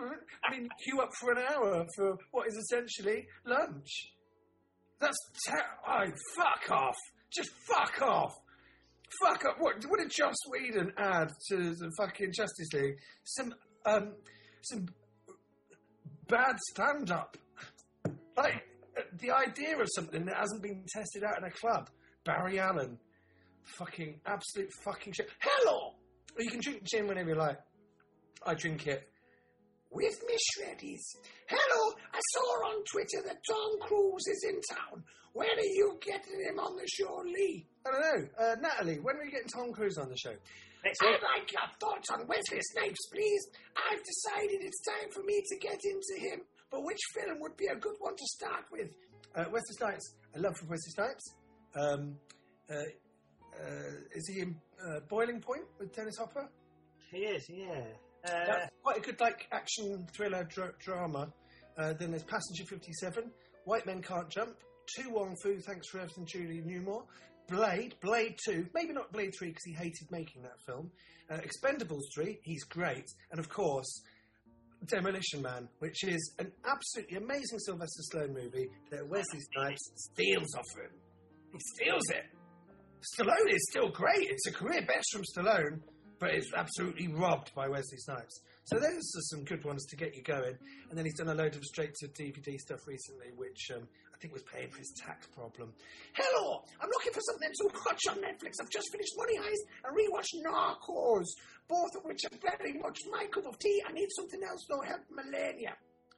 I mean, queue up for an hour for what is essentially lunch. That's ter- oh, fuck off. Just fuck off. Fuck off. What, what did Joss Whedon add to the fucking Justice League? Some, um, some bad stand-up. Like, uh, the idea of something that hasn't been tested out in a club. Barry Allen. Fucking, absolute fucking shit. Hello! Well, you can drink gin whenever you like. I drink it with me shreddies. Hello! I saw on Twitter that Tom Cruise is in town. When are you getting him on the show, Lee? I don't know. Uh, Natalie, when are we getting Tom Cruise on the show? Next I'd week. like your thoughts on Wesley Snipes, please. I've decided it's time for me to get into him. But which film would be a good one to start with? Uh, Wesley Snipes. I love Wesley Snipes. Um, uh, uh, is he in uh, Boiling Point with Dennis Hopper? He is, yeah. Uh, That's quite a good, like, action thriller dra- drama. Uh, then there's Passenger fifty-seven, White Men Can't Jump, To Wong Fu, Thanks for Everything, Julie Newmar, Blade, Blade two, maybe not Blade three because he hated making that film, uh, Expendables three, he's great, and of course, Demolition Man, which is an absolutely amazing Sylvester Stallone movie that Wesley Snipes steals off him. He steals it. Stallone is still great. It's a career best from Stallone, but it's absolutely robbed by Wesley Snipes. So those are some good ones to get you going. And then he's done a load of straight-to-D V D stuff recently, which um, I think was paying for his tax problem. Hello! I'm looking for something to watch on Netflix. I've just finished Money Heist and rewatched Narcos, both of which are very much my cup of tea. I need something else, though. Help Melania.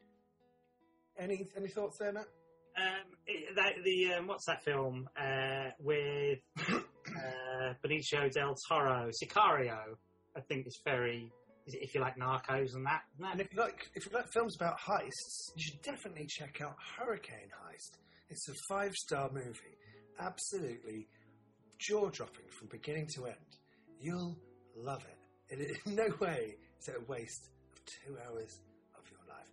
Any any thoughts there, Matt? Um, it, that, the um, what's that film uh, with uh, Benicio del Toro, Sicario? I think it's very. Is it, if you like Narcos and that, And if you like if you like films about heists, you should definitely check out Hurricane Heist. It's a five star movie, absolutely jaw dropping from beginning to end. You'll love it. It in no way is it a waste of two hours of your life.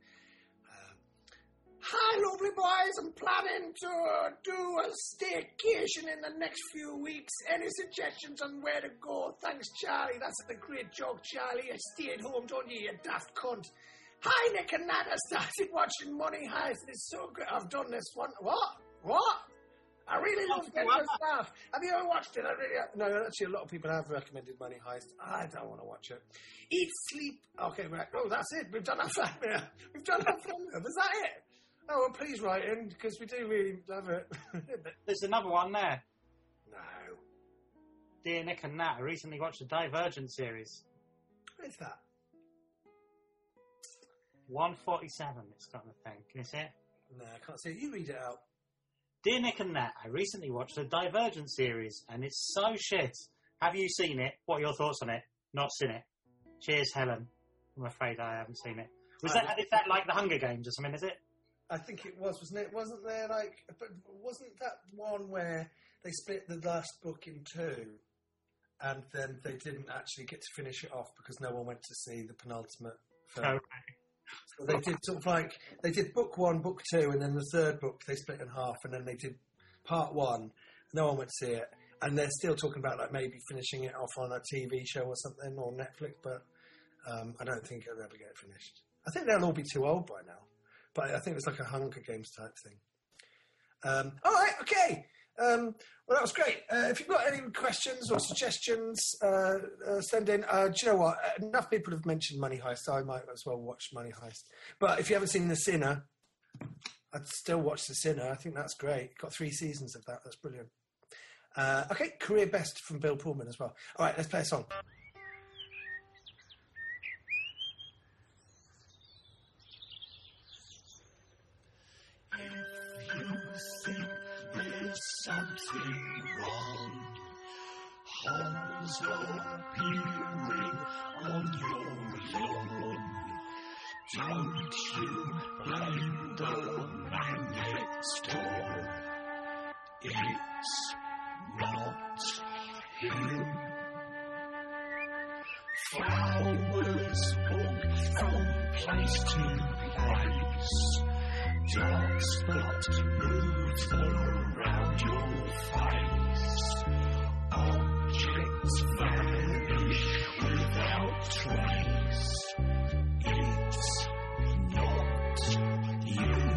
Hi, lovely boys. I'm planning to uh, do a staycation in the next few weeks. Any suggestions on where to go? Thanks, Charlie. That's a great joke, Charlie. I stay at home, don't you, you daft cunt. Hi, Nick and Nat. I started watching Money Heist. It's so good. I've done this one. What? What? I really love Denver Staff. Have you ever watched it? I really no. Actually, a lot of people have recommended Money Heist. I don't want to watch it. Eat, sleep. Okay, right. Oh, that's it. We've done our fan mail. We've done our fan mail. Is that it? Oh, well, please write in, because we do really love it. There's another one there. No. Dear Nick and Nat, I recently watched the Divergent series. What is that? one forty-seven, it's got the thing. Can you see it? No, I can't see it. You read it out. Dear Nick and Nat, I recently watched the Divergent series, and it's so shit. Have you seen it? What are your thoughts on it? Not seen it. Cheers, Helen. I'm afraid I haven't seen it. Was I that, is that like the Hunger Games or something, is it? I think it was, wasn't it? Wasn't there, like... But wasn't that one where they split the last book in two, and then they didn't actually get to finish it off because no one went to see the penultimate film? Oh, right. So they did sort of like... They did book one, book two, and then the third book they split in half, and then they did part one. No one went to see it. And they're still talking about like maybe finishing it off on a T V show or something, or Netflix, but um, I don't think it'll ever get finished. I think they'll all be too old by now. But I think it's like a Hunger Games type thing. Um, all right, okay. Um, well, that was great. Uh, if you've got any questions or suggestions, uh, uh, send in. Uh, do you know what? Enough people have mentioned Money Heist, so I might as well watch Money Heist. But if you haven't seen The Sinner, I'd still watch The Sinner. I think that's great. Got three seasons of that. That's brilliant. Uh, okay, Career Best from Bill Pullman as well. All right, let's play a song. If you think there's something wrong, holes appearing on your lawn, don't you blame the man next door. It's not him. Flowers walk from place to place. Dark spots move around your face. Objects vanish without trace. It's not you.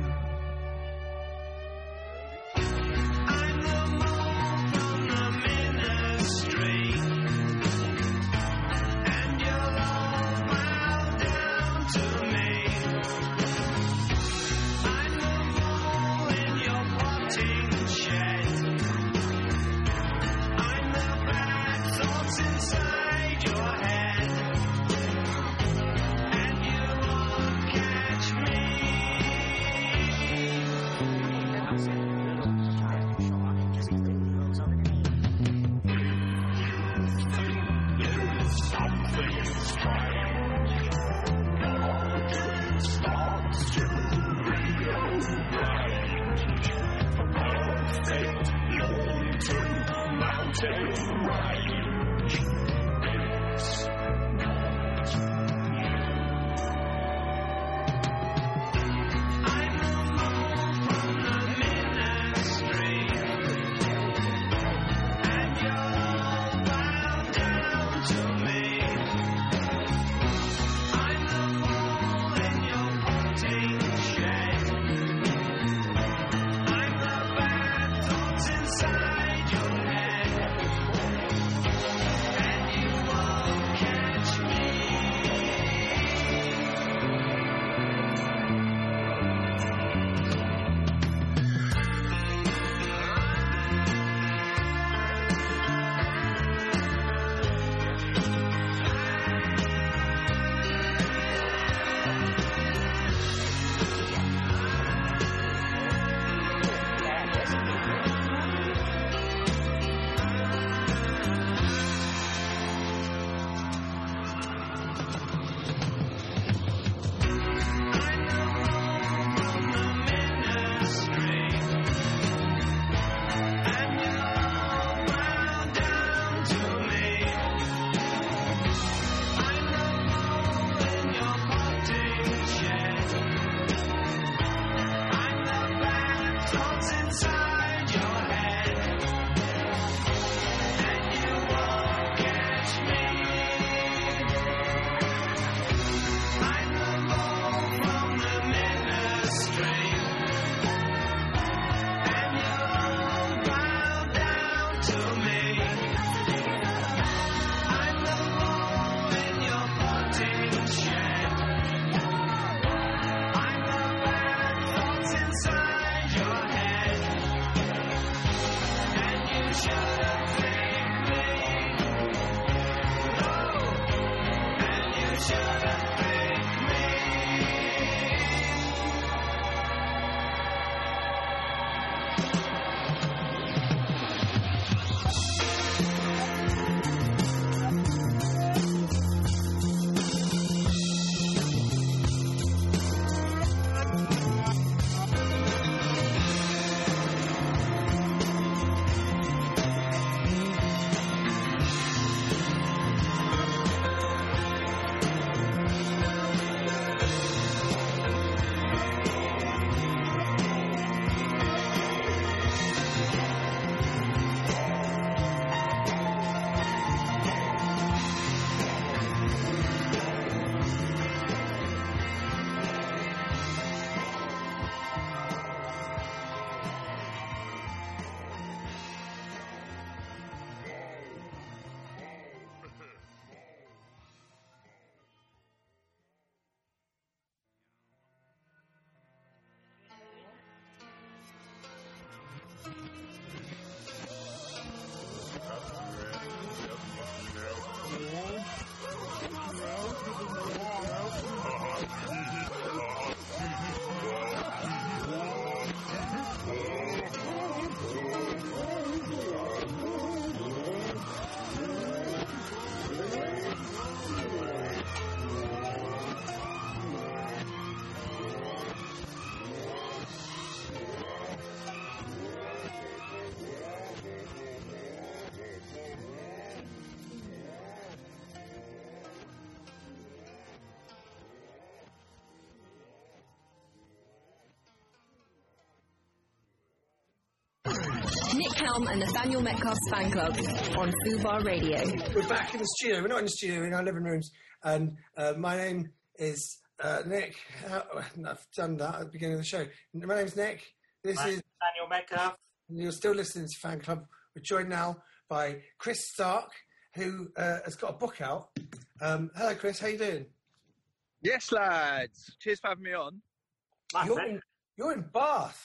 what's inside your head, and you shouldn't think me. No, and you shouldn't think me. Nick Helm and Nathaniel Metcalf's fan club on Fubar Radio. We're back in the studio. We're not in the studio, we're in our living rooms. And uh, my name is uh, Nick. Uh, I've done that at the beginning of the show. My name's Nick. This Hi, is Daniel Metcalf. You're still listening to Fan Club. We're joined now by Chris Stark, who uh, has got a book out. Um, hello, Chris. How you doing? Yes, lads. Cheers for having me on. My You're friend. in, you're in Bath.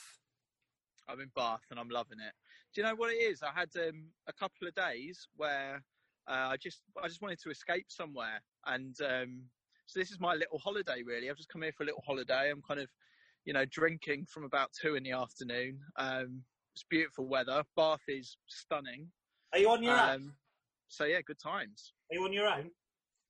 I'm in Bath and I'm loving it. Do you know what it is? I had um, a couple of days where uh, I just I just wanted to escape somewhere, and um, so this is my little holiday. Really, I've just come here for a little holiday. I'm kind of, you know, drinking from about two in the afternoon. Um, it's beautiful weather. Bath is stunning. Are you on your own? Um, so yeah, good times. Are you on your own?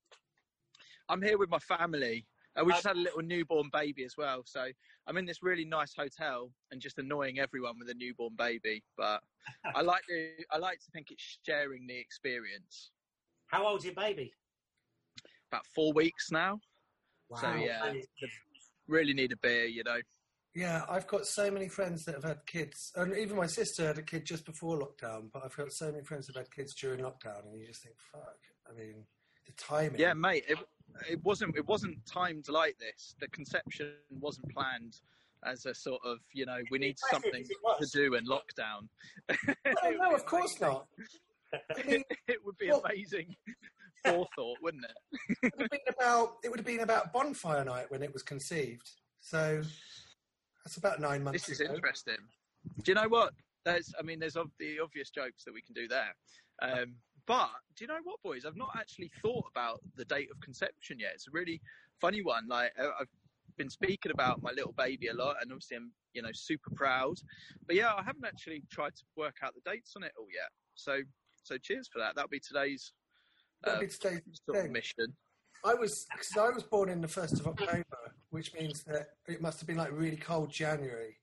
I'm here with my family. Uh, we just had a little newborn baby as well. So I'm in this really nice hotel and just annoying everyone with a newborn baby. But I like to, I like to think it's sharing the experience. How old's your baby? About four weeks now. Wow. So yeah, really need a beer, you know. Yeah, I've got so many friends that have had kids. And even my sister had a kid just before lockdown. But I've got so many friends that have had kids during lockdown. And you just think, fuck. I mean, the timing. Yeah, mate. It, it wasn't. It wasn't timed like this. The conception wasn't planned as a sort of, you know, we need something to do in lockdown. No, no, of course not. I mean, It would be well- amazing forethought, wouldn't it? it would have been about it would have been about bonfire night when it was conceived. So that's about nine months This is ago. interesting. Do you know what? There's, I mean, there's ob- the obvious jokes that we can do there. Um, but do you know what, boys? I've not actually thought about the date of conception yet. It's a really funny one. Like I- I've been speaking about my little baby a lot, and obviously I'm, you know, super proud. But yeah, I haven't actually tried to work out the dates on it all yet. So, so cheers for that. That'll be today's That'll uh, be today's sort of thing. mission. I was because I was born in the first of October, which means that it must have been like really cold January.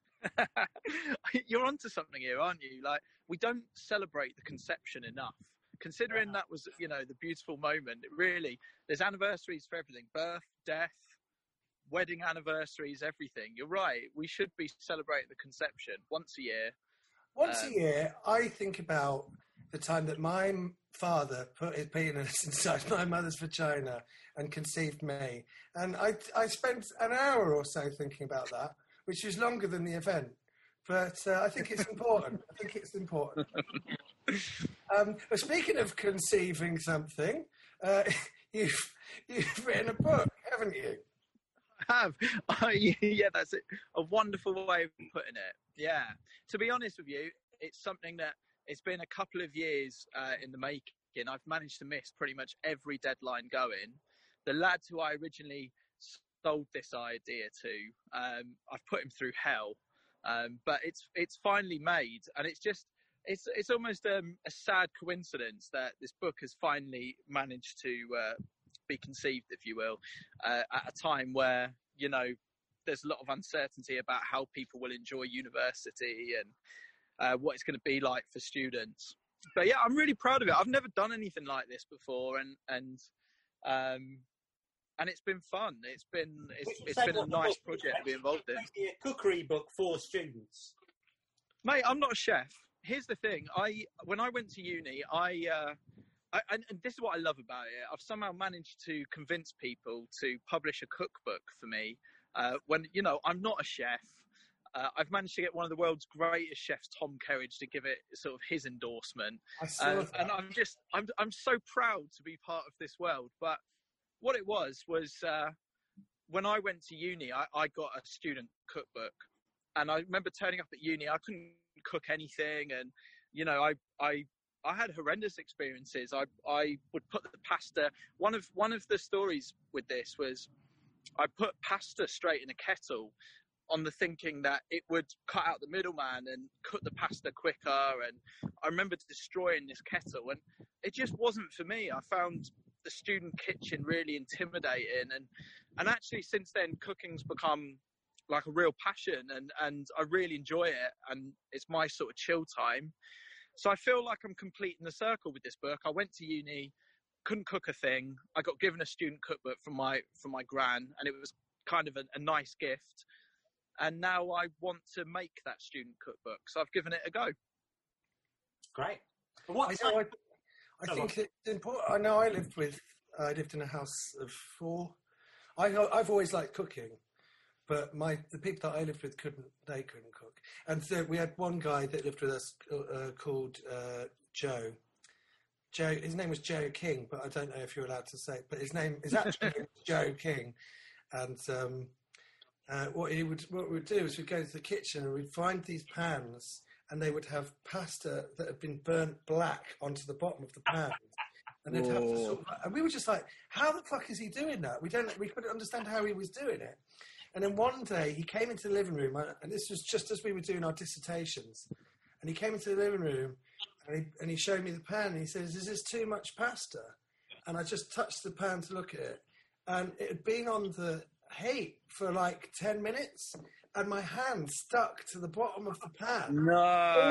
You're onto something here, aren't you? Like, we don't celebrate the conception enough. Considering that was, you know, the beautiful moment. It really, there's anniversaries for everything: birth, death, wedding anniversaries, everything. You're right. We should be celebrating the conception once a year. Once Um, a year, I think about the time that my m- father put his penis inside my mother's vagina and conceived me, and I I spent an hour or so thinking about that, which was longer than the event. But uh, I think it's important. I think it's important. Um, but speaking of conceiving something, uh, you've you've written a book, haven't you? have. I, yeah, that's it. A wonderful way of putting it. Yeah. To be honest with you, it's something that it's been a couple of years uh, in the making. I've managed to miss pretty much every deadline going. The lad who I originally sold this idea to, um, I've put him through hell, um, but it's it's finally made, and it's just it's it's almost um, a sad coincidence that this book has finally managed to uh, be conceived, if you will, uh, at a time where, you know, there's a lot of uncertainty about how people will enjoy university and uh, what it's going to be like for students. But yeah, I'm really proud of it. I've never done anything like this before, and and um, and it's been fun. It's been it's, it's been a nice project to be involved in. Maybe a cookery book for students. Mate, I'm not a chef. Here's the thing. I when I went to uni, I, uh, I and, and this is what I love about it. I've somehow managed to convince people to publish a cookbook for me. Uh, when you know, I'm not a chef. Uh, I've managed to get one of the world's greatest chefs, Tom Kerridge, to give it sort of his endorsement. I saw Um, that. and I'm just, I'm, I'm so proud to be part of this world. But what it was was uh, when I went to uni, I, I got a student cookbook, and I remember turning up at uni. I couldn't cook anything, and you know, I, I, I had horrendous experiences. I, I would put the pasta. One of, one of the stories with this was, I put pasta straight in a kettle, on the thinking that it would cut out the middleman and cook the pasta quicker. And I remember destroying this kettle, and it just wasn't for me. I found the student kitchen really intimidating, and and actually since then cooking's become like a real passion, and and I really enjoy it, and it's my sort of chill time. So I feel like I'm completing the circle with this book. I went to uni, couldn't cook a thing. I got given a student cookbook from my from my gran, and it was kind of a, a nice gift. And now I want to make that student cookbook, so I've given it a go. Great. But what I, know, type- I, I Go think it's important. I know I lived with, I lived in a house of four. I, I've always liked cooking, but my the people that I lived with couldn't, they couldn't cook. And so we had one guy that lived with us uh, called uh, Joe. Joe, his name was Joe King, but I don't know if you're allowed to say it, but his name is actually Joe King. And um, uh, what he would, what we would do is we'd go to the kitchen and we'd find these pans, and they would have pasta that had been burnt black onto the bottom of the pan. And they'd have to sort of, and we were just like, how the fuck is he doing that? We don't, we couldn't understand how he was doing it. And then one day he came into the living room, and this was just as we were doing our dissertations. And he came into the living room, and he, and he showed me the pan, and he says, "Is this too much pasta?" And I just touched the pan to look at it, and it had been on the heat for like ten minutes, and my hand stuck to the bottom of the pan. No.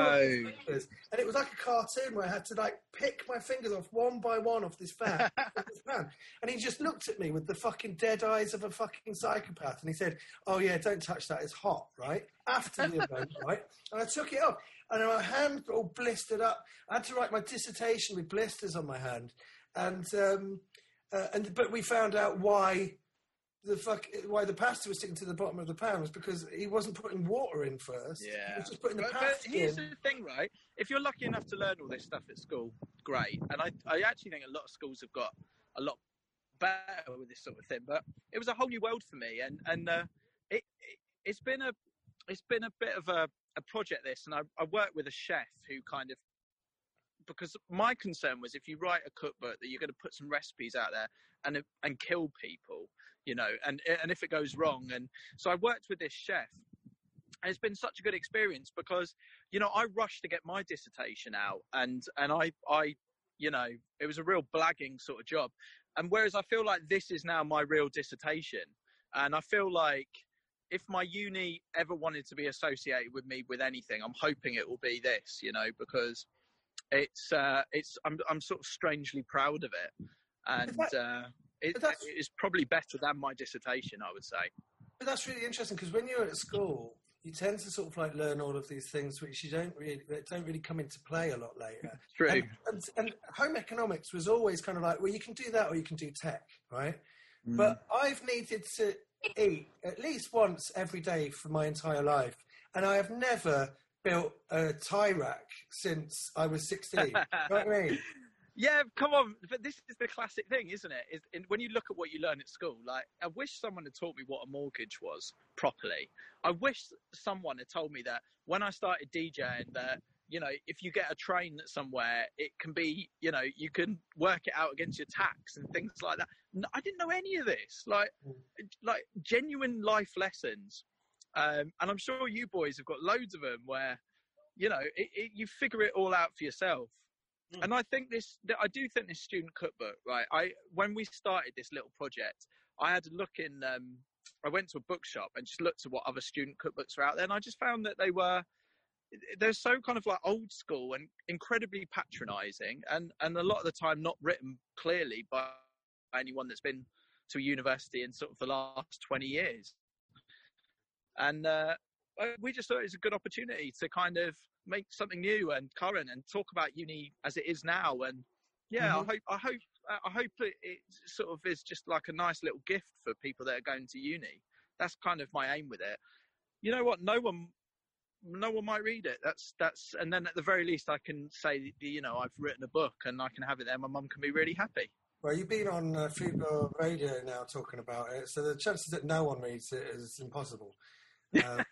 And it was like a cartoon where I had to like pick my fingers off one by one off this fan, off this pan. And he just looked at me with the fucking dead eyes of a fucking psychopath, and he said, "Oh yeah, don't touch that, it's hot," right? After the event, right? And I took it off, and my hand all blistered up. I had to write my dissertation with blisters on my hand, and um, uh, and but we found out why. The fuck, why the pasta was sticking to the bottom of the pan was because he wasn't putting water in first. Yeah. He was just putting the But, pasta but here's in. the thing, right? If you're lucky enough to learn all this stuff at school, great. And I, I actually think a lot of schools have got a lot better with this sort of thing. But it was a whole new world for me, and and uh, it, it it's been a it's been a bit of a, a project. This, and I, I worked with a chef who kind of. Because my concern was if you write a cookbook that you're going to put some recipes out there and and kill people, you know, and and if it goes wrong. And so I worked with this chef, and it's been such a good experience because, you know, I rushed to get my dissertation out, and and I I you know, it was a real blagging sort of job. And whereas I feel like this is now my real dissertation, and I feel like if my uni ever wanted to be associated with me with anything, I'm hoping it will be this, you know, because it's uh, it's I'm I'm sort of strangely proud of it, and that, uh, it, it's probably better than my dissertation, I would say. But that's really interesting because when you're at school, you tend to sort of like learn all of these things which you don't really that don't really come into play a lot later. True. And, and, and home economics was always kind of like, well, you can do that or you can do tech, right? Mm. But I've needed to eat at least once every day for my entire life, and I have never built a tie rack since I was sixteen. You know what I mean? Yeah, come on. But this is the classic thing, isn't it? Is in, when you look at what you learn at school, like, I wish someone had taught me what a mortgage was properly. I wish someone had told me that when I started DJing that, you know, if you get a train somewhere, it can be, you know, you can work it out against your tax and things like that. I didn't know any of this. Like, like genuine life lessons. Um, and I'm sure you boys have got loads of them where, you know, it, it, you figure it all out for yourself. And I think this, I do think this student cookbook, right? I when we started this little project, I had a look in, um, I went to a bookshop and just looked at what other student cookbooks were out there. And I just found that they were, they're so kind of like old school and incredibly patronising. And, and a lot of the time not written clearly by anyone that's been to a university in sort of the last twenty years. And uh, we just thought it was a good opportunity to kind of make something new and current and talk about uni as it is now. And yeah, mm-hmm. I hope I hope I hope it, it sort of is just like a nice little gift for people that are going to uni. That's kind of my aim with it. You know what? No one no one might read it. That's that's and then at the very least I can say, you know, I've written a book and I can have it there. My mum can be really happy. Well, you've been on uh, Fubo Radio now talking about it, so the chances that no one reads it is impossible. Um,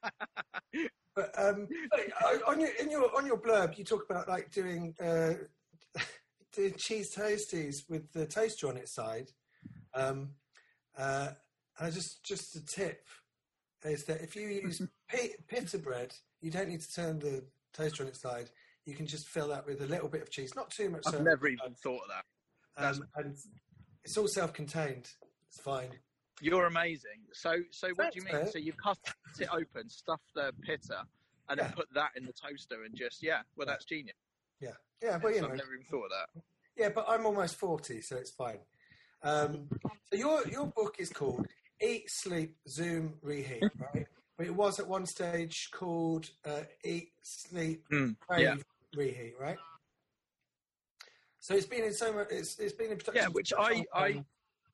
but um, on your in your on your blurb, you talk about like doing uh, doing cheese toasties with the toaster on its side. Um, uh, and I just just a tip is that if you use p- pita bread, you don't need to turn the toaster on its side. You can just fill that with a little bit of cheese, not too much. I've so never even thought of that. Um, and it's all self-contained. It's fine. You're amazing. So, so what Thanks, do you mean? mate. So you cut it open, stuff the pita, and Yeah. then put that in the toaster and just yeah. Well, that's genius. Yeah, yeah, but you I've know, never even thought of that. yeah, but I'm almost forty, so it's fine. Um, so your your book is called Eat, Sleep, Zoom, Reheat, right? But it was at one stage called uh, Eat, Sleep, Mm, Rave, yeah. Reheat, right? So it's been in so much. It's it's been in production. Yeah, which I I um,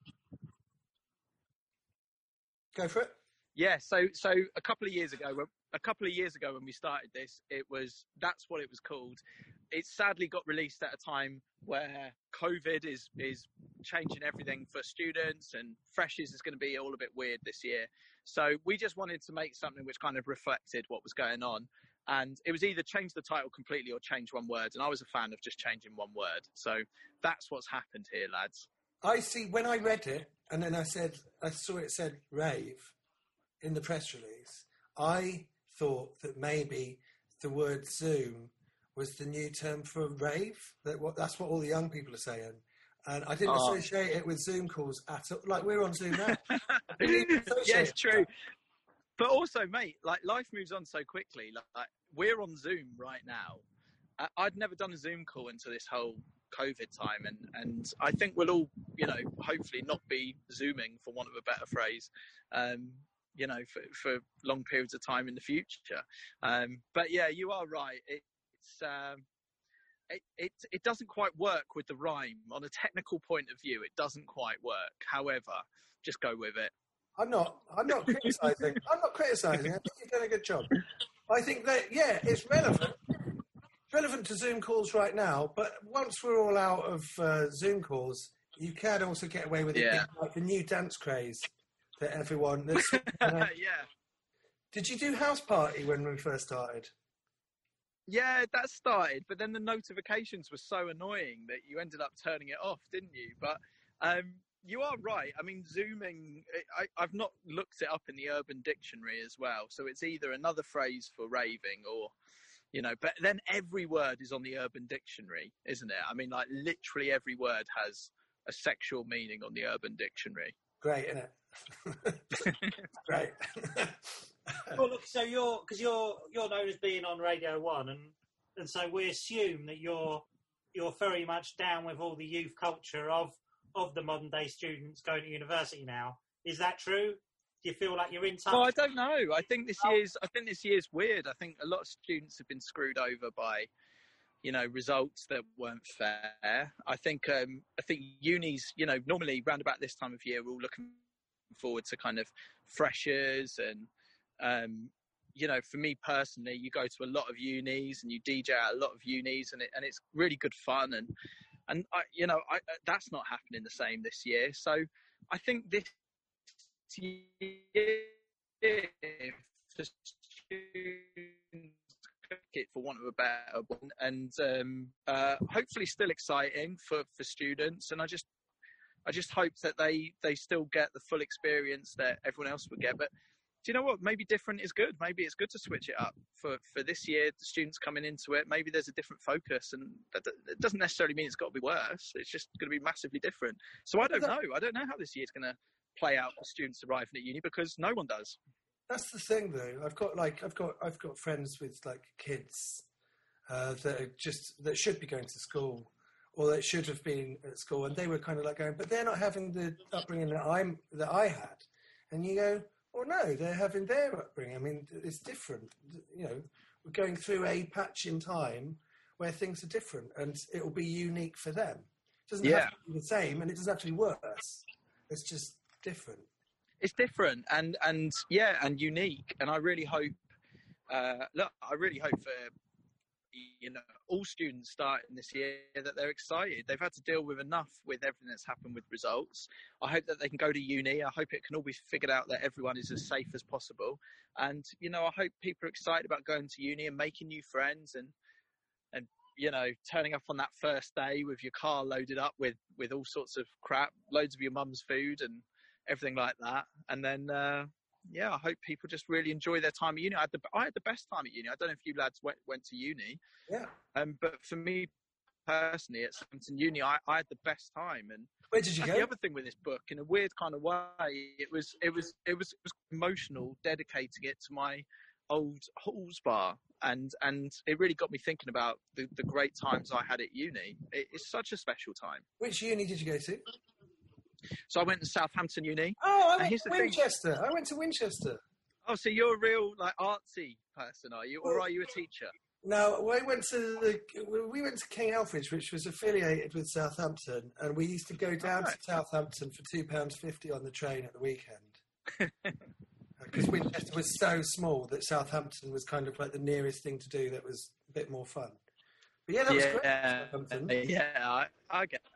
go for it. yeah. So so a couple of years ago, when, a couple of years ago when we started this, it was that's what it was called. It sadly got released at a time where COVID is is changing everything for students, and Freshers is going to be all a bit weird this year. So we just wanted to make something which kind of reflected what was going on. And it was either change the title completely or change one word. And I was a fan of just changing one word. So that's what's happened here, lads. I see. When I read it, and then I said, I saw it said rave in the press release. I thought that maybe the word Zoom was the new term for rave. That what that's what all the young people are saying, and I didn't Oh. associate it with Zoom calls at all. Like we're on Zoom now. I didn't even associate Yeah, it's it. true. But also, mate, like life moves on so quickly. Like, like we're on Zoom right now. I, I'd never done a Zoom call until this whole COVID time, and and I think we'll all, you know, hopefully not be Zooming, for want of a better phrase, um, you know, for for long periods of time in the future. Um, but yeah, you are right. It, it's um, it, it it doesn't quite work with the rhyme. On a technical point of view, it doesn't quite work. However, just go with it. I'm not. I'm not criticising. I'm not criticising. I think you've done a good job. I think that yeah, it's relevant. It's relevant to Zoom calls right now. But once we're all out of uh, Zoom calls, you can also get away with it, Yeah. like the new dance craze that everyone. That's, you know. Yeah. Did you do House Party when we first started? Yeah, that started, but then the notifications were so annoying that you ended up turning it off, didn't you? But um, you are right. I mean, Zooming, I, I've not looked it up in the Urban Dictionary as well. So it's either another phrase for raving or, you know, but then every word is on the Urban Dictionary, isn't it? I mean, like literally every word has a sexual meaning on the Urban Dictionary. Great, isn't it? Great. Well, look, so you're because you're you're known as being on Radio One, and and so we assume that you're you're very much down with all the youth culture of of the modern day students going to university now. Is that true? Do you feel like you're in touch? Well, I don't know. I think this year's I think this year's weird. I think a lot of students have been screwed over by, you know, results that weren't fair. I think um, I think unis, you know, normally round about this time of year, we're all looking forward to kind of freshers and, um, you know, for me personally, you go to a lot of unis and you D J at a lot of unis, and it, and it's really good fun. And and I, you know, I, that's not happening the same this year. So I think this year for students, cricket, for want of a better one, and um, uh, hopefully still exciting for, for students. And I just I just hope that they, they still get the full experience that everyone else would get. But do you know what? Maybe different is good. Maybe it's good to switch it up for, for this year. The students coming into it, maybe there's a different focus, and that, it doesn't necessarily mean it's got to be worse. It's just going to be massively different. So I don't know. I don't know how this year's going to play out for students arriving at uni, because no one does. That's the thing, though. I've got like I've got I've got friends with like kids uh, that are just that should be going to school, or that should have been at school, and they were kind of like going, but they're not having the upbringing that I'm that I had. And you go, well, no, they're having their upbringing. I mean, it's different. You know, we're going through a patch in time where things are different, and it will be unique for them. It doesn't Yeah. have to be the same, and it doesn't have to be worse. It's just different. It's different and, and yeah, and unique. And I really hope, uh, look, I really hope for, you know, all students starting this year that they're excited. They've had to deal with enough with everything that's happened with results. I hope that they can go to uni. I hope it can all be figured out that everyone is as safe as possible. And, you know, I hope people are excited about going to uni and making new friends and, and, you know, turning up on that first day with your car loaded up with, with all sorts of crap, loads of your mum's food and everything like that. And then, uh, yeah, I hope people just really enjoy their time at uni. I had the, I had the best time at uni. I don't know if you lads went, went to uni. Yeah. Um, but for me personally, at Southampton Uni, I, I had the best time. And Where did you that's go? the other thing with this book, in a weird kind of way, it was, it was, it was, it was emotional, dedicating it to my old halls bar. And, and it really got me thinking about the, the great times I had at uni. It, it's such a special time. Which uni did you go to? So I went to Southampton Uni. Oh, I And went here's to the thing. Winchester. I went to Winchester. Oh, so you're a real like artsy person, are you, or are you a teacher? No, we went to the we went to King Alfred's, which was affiliated with Southampton, and we used to go down right. to Southampton for two pounds fifty on the train at the weekend. Because Winchester was so small that Southampton was kind of like the nearest thing to do that was a bit more fun. But yeah, that was great. yeah, Southampton. yeah, I, I get that.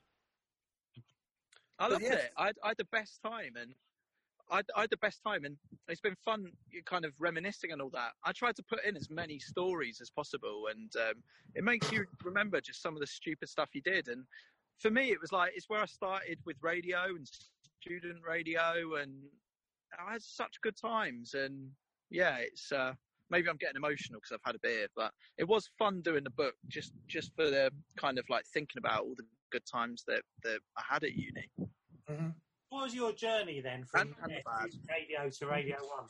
I But loved yes. it. I, I had the best time, and I, I had the best time, and it's been fun, kind of reminiscing and all that. I tried to put in as many stories as possible, and um, it makes you remember just some of the stupid stuff you did. And for me, it was like it's where I started with radio and student radio, and I had such good times. And yeah, it's uh, maybe I'm getting emotional because I've had a beer, but it was fun doing the book just just for the kind of like thinking about all the good times that, that I had at uni. Mm-hmm. What was your journey then from And- and uh, bad. radio to Radio One?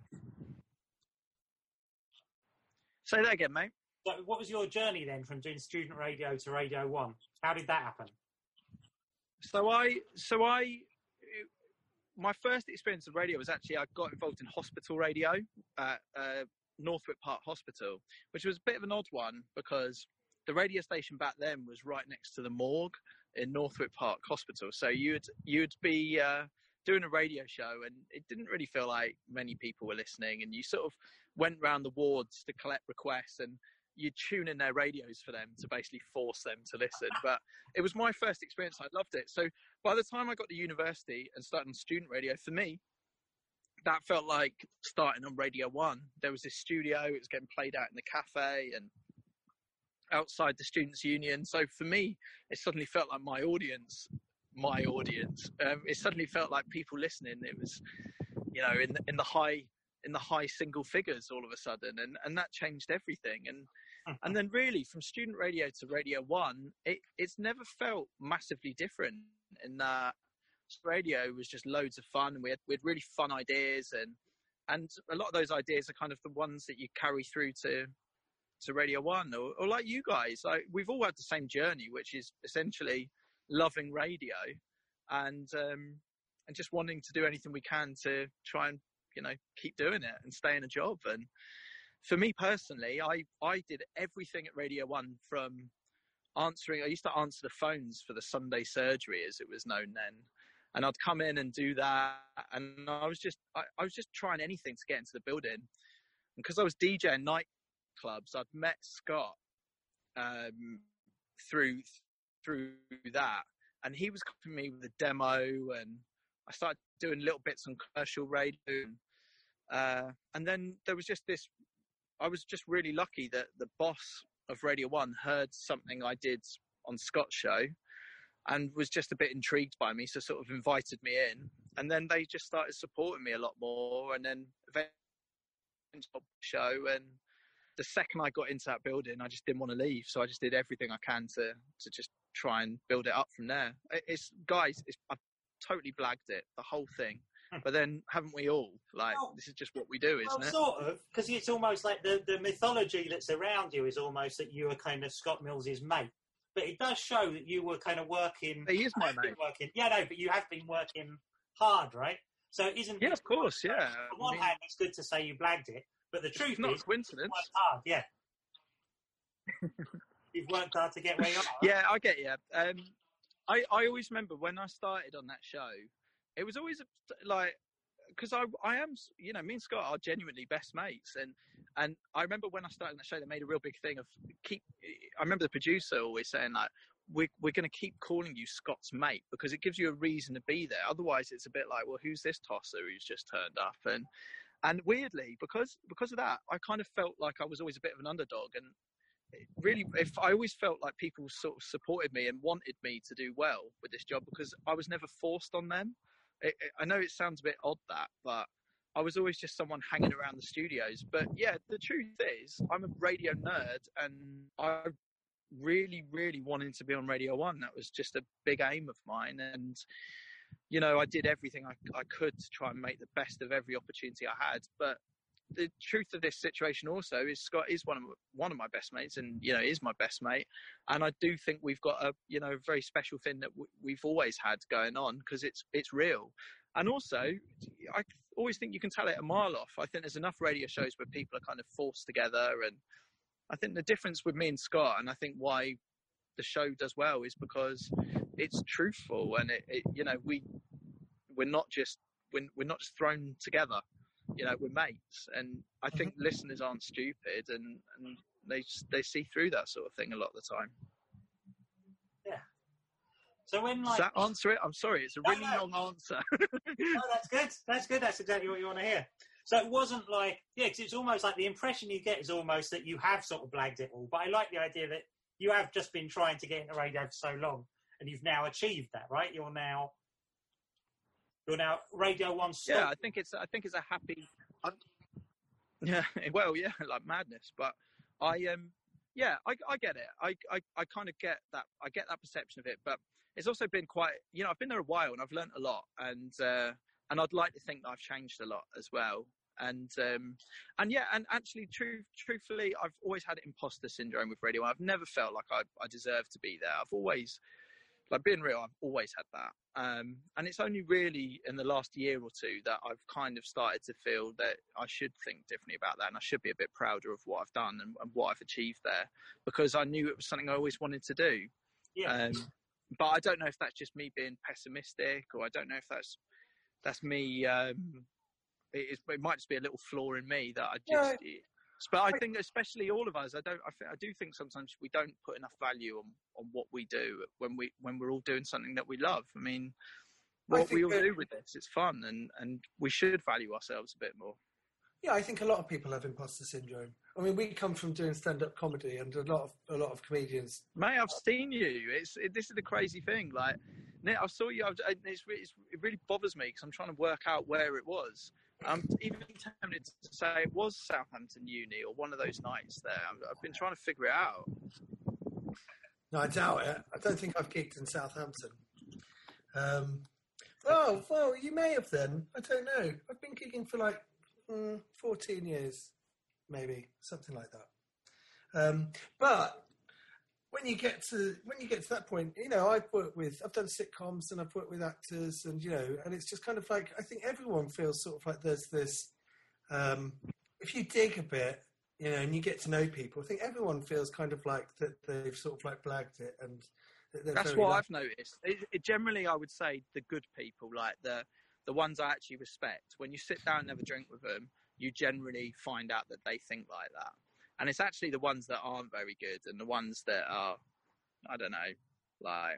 Say that again, mate. So what was your journey then from doing student radio to Radio One? How did that happen? So I, so I, my first experience of radio was actually I got involved in hospital radio at uh, Northwick Park Hospital, which was a bit of an odd one because the radio station back then was right next to the morgue in Northwick Park Hospital. So you'd you'd be uh, doing a radio show, and it didn't really feel like many people were listening. And you sort of went round the wards to collect requests, and you'd tune in their radios for them to basically force them to listen. But it was my first experience. I loved it. So by the time I got to university and started on student radio, for me, that felt like starting on Radio One. There was this studio, it was getting played out in the cafe and outside the Students' Union. So for me, it suddenly felt like my audience, my audience. Um, it suddenly felt like people listening. It was, you know, in, in the high in the high single figures all of a sudden, and, and that changed everything. And and then really from student radio to Radio One, it, it's never felt massively different in that radio was just loads of fun, and we had, we had really fun ideas, and and a lot of those ideas are kind of the ones that you carry through to to Radio One, or, or like you guys. Like we've all had the same journey, which is essentially loving radio and um, and just wanting to do anything we can to try and, you know, keep doing it and stay in a job. And for me personally, I I did everything at Radio One, from answering. I used to answer the phones for the Sunday surgery, as it was known then. And I'd come in and do that, and I was just I, I was just trying anything to get into the building. And because I was DJing nightclubs, I'd met Scott um, through through that, and he was copying me with a demo, and I started doing little bits on commercial radio. And, uh, and then there was just this, I was just really lucky that the boss of Radio One heard something I did on Scott's show and was just a bit intrigued by me, so sort of invited me in. And then they just started supporting me a lot more, and then eventually the show. And the second I got into that building, I just didn't want to leave, so I just did everything I can to to just try and build it up from there. It's guys, it's, I've totally blagged it, the whole thing. But then haven't we all? Like, well, this is just what we do, isn't well, it? Sort of, because it's almost like the, the mythology that's around you is almost that you were kind of Scott Mills's mate. But it does show that you were kind of working. He is my mate. Working, yeah, no, but you have been working hard, right? So it isn't. Yeah, of course, yeah. On one I mean, hand, it's good to say you blagged it, but the truth it's not is, a coincidence. You've worked hard, yeah. You've worked hard to get where you are. Yeah, I get you. Um, I I always remember when I started on that show, it was always like, because I I am, you know, me and Scott are genuinely best mates, and and I remember when I started that show, they made a real big thing of keep. I remember the producer always saying like, we're we're going to keep calling you Scott's mate because it gives you a reason to be there. Otherwise, it's a bit like, well, who's this tosser who's just turned up? And and weirdly, because because of that, I kind of felt like I was always a bit of an underdog, and really, if I always felt like people sort of supported me and wanted me to do well with this job because I was never forced on them. It, it, I know it sounds a bit odd that, but I was always just someone hanging around the studios. But yeah, the truth is, I'm a radio nerd, and I really, really wanted to be on Radio One. That was just a big aim of mine, and you know, I did everything I, I could to try and make the best of every opportunity I had. But the truth of this situation also is Scott is one of one of my best mates, and you know, is my best mate. And I do think we've got a you know very special thing that w- we've always had going on because it's it's real. And also, I always think you can tell it a mile off. I think there's enough radio shows where people are kind of forced together, and I think the difference with me and Scott, and I think why the show does well, is because it's truthful, and it, it you know we we're not just we're, we're not just thrown together. You know, we're mates, and I think mm-hmm. listeners aren't stupid, and, and they they see through that sort of thing a lot of the time. Yeah. So when like does that answer it? I'm sorry, it's a really no, no. long answer. No, that's good. That's good. That's exactly what you want to hear. So it wasn't like yeah, because it's almost like the impression you get is almost that you have sort of blagged it all. But I like the idea that you have just been trying to get into radio for so long, and you've now achieved that, right? You're now. You're now Radio One. Stop. Yeah, I think it's. I think it's a happy. I'm, yeah, well, yeah, like madness. But I um, yeah, I, I get it. I, I, I kind of get that. I get that perception of it. But it's also been quite. You know, I've been there a while and I've learnt a lot, and uh, and I'd like to think that I've changed a lot as well. And um, and yeah, and actually, true, truthfully, I've always had imposter syndrome with Radio One. I've never felt like I, I deserve to be there. I've always. Like being real, I've always had that. Um, and it's only really in the last year or two that I've kind of started to feel that I should think differently about that, and I should be a bit prouder of what I've done and, and what I've achieved there, because I knew it was something I always wanted to do. Yeah. Um, but I don't know if that's just me being pessimistic, or I don't know if that's that's me. Um, it, it might just be a little flaw in me that I just. Yeah. It, But I think, especially all of us, I don't. I, th- I do think sometimes we don't put enough value on, on what we do when we when we're all doing something that we love. I mean, what we all that, do with this, it's fun, and, and we should value ourselves a bit more. Yeah, I think a lot of people have imposter syndrome. I mean, we come from doing stand-up comedy, and a lot of a lot of comedians. Mate, I've seen you. It's it, this is the crazy thing. Like, Nick, I saw you. I've, it's, it's, it really bothers me because I'm trying to work out where it was. I'm even tempted to say it was Southampton Uni or one of those nights there. I've been trying to figure it out. No, I doubt it. I don't think I've gigged in Southampton. Um, oh, well, you may have then. I don't know. I've been gigging for like mm, fourteen years, maybe, something like that. Um, but when you get to when you get to that point, you know, I've worked with, I've done sitcoms and I've worked with actors, and you know, and it's just kind of like I think everyone feels sort of like there's this. Um, if you dig a bit, you know, and you get to know people, I think everyone feels kind of like that they've sort of like blagged it, and that that's what I've noticed. It, it generally, I would say the good people, like the the ones I actually respect. When you sit down and have a drink with them, you generally find out that they think like that. And it's actually the ones that aren't very good and the ones that are, I don't know, like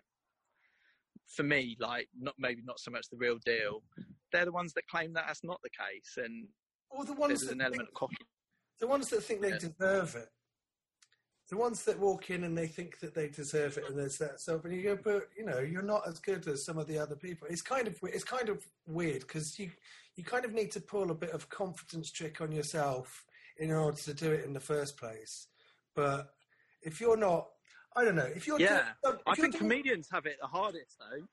for me, like not maybe not so much the real deal. They're the ones that claim that that's not the case, and Or the ones there's that an element think, of copy. the ones that think they Yeah. deserve it. The ones that walk in and they think that they deserve it, and there's that stuff, and you go, but you know, you're not as good as some of the other people. It's kind of it's kind of weird because you you kind of need to pull a bit of confidence trick on yourself in order to do it in the first place. But if you're not, I don't know, if you're Yeah, doing, if I you're think doing, comedians have it the hardest though.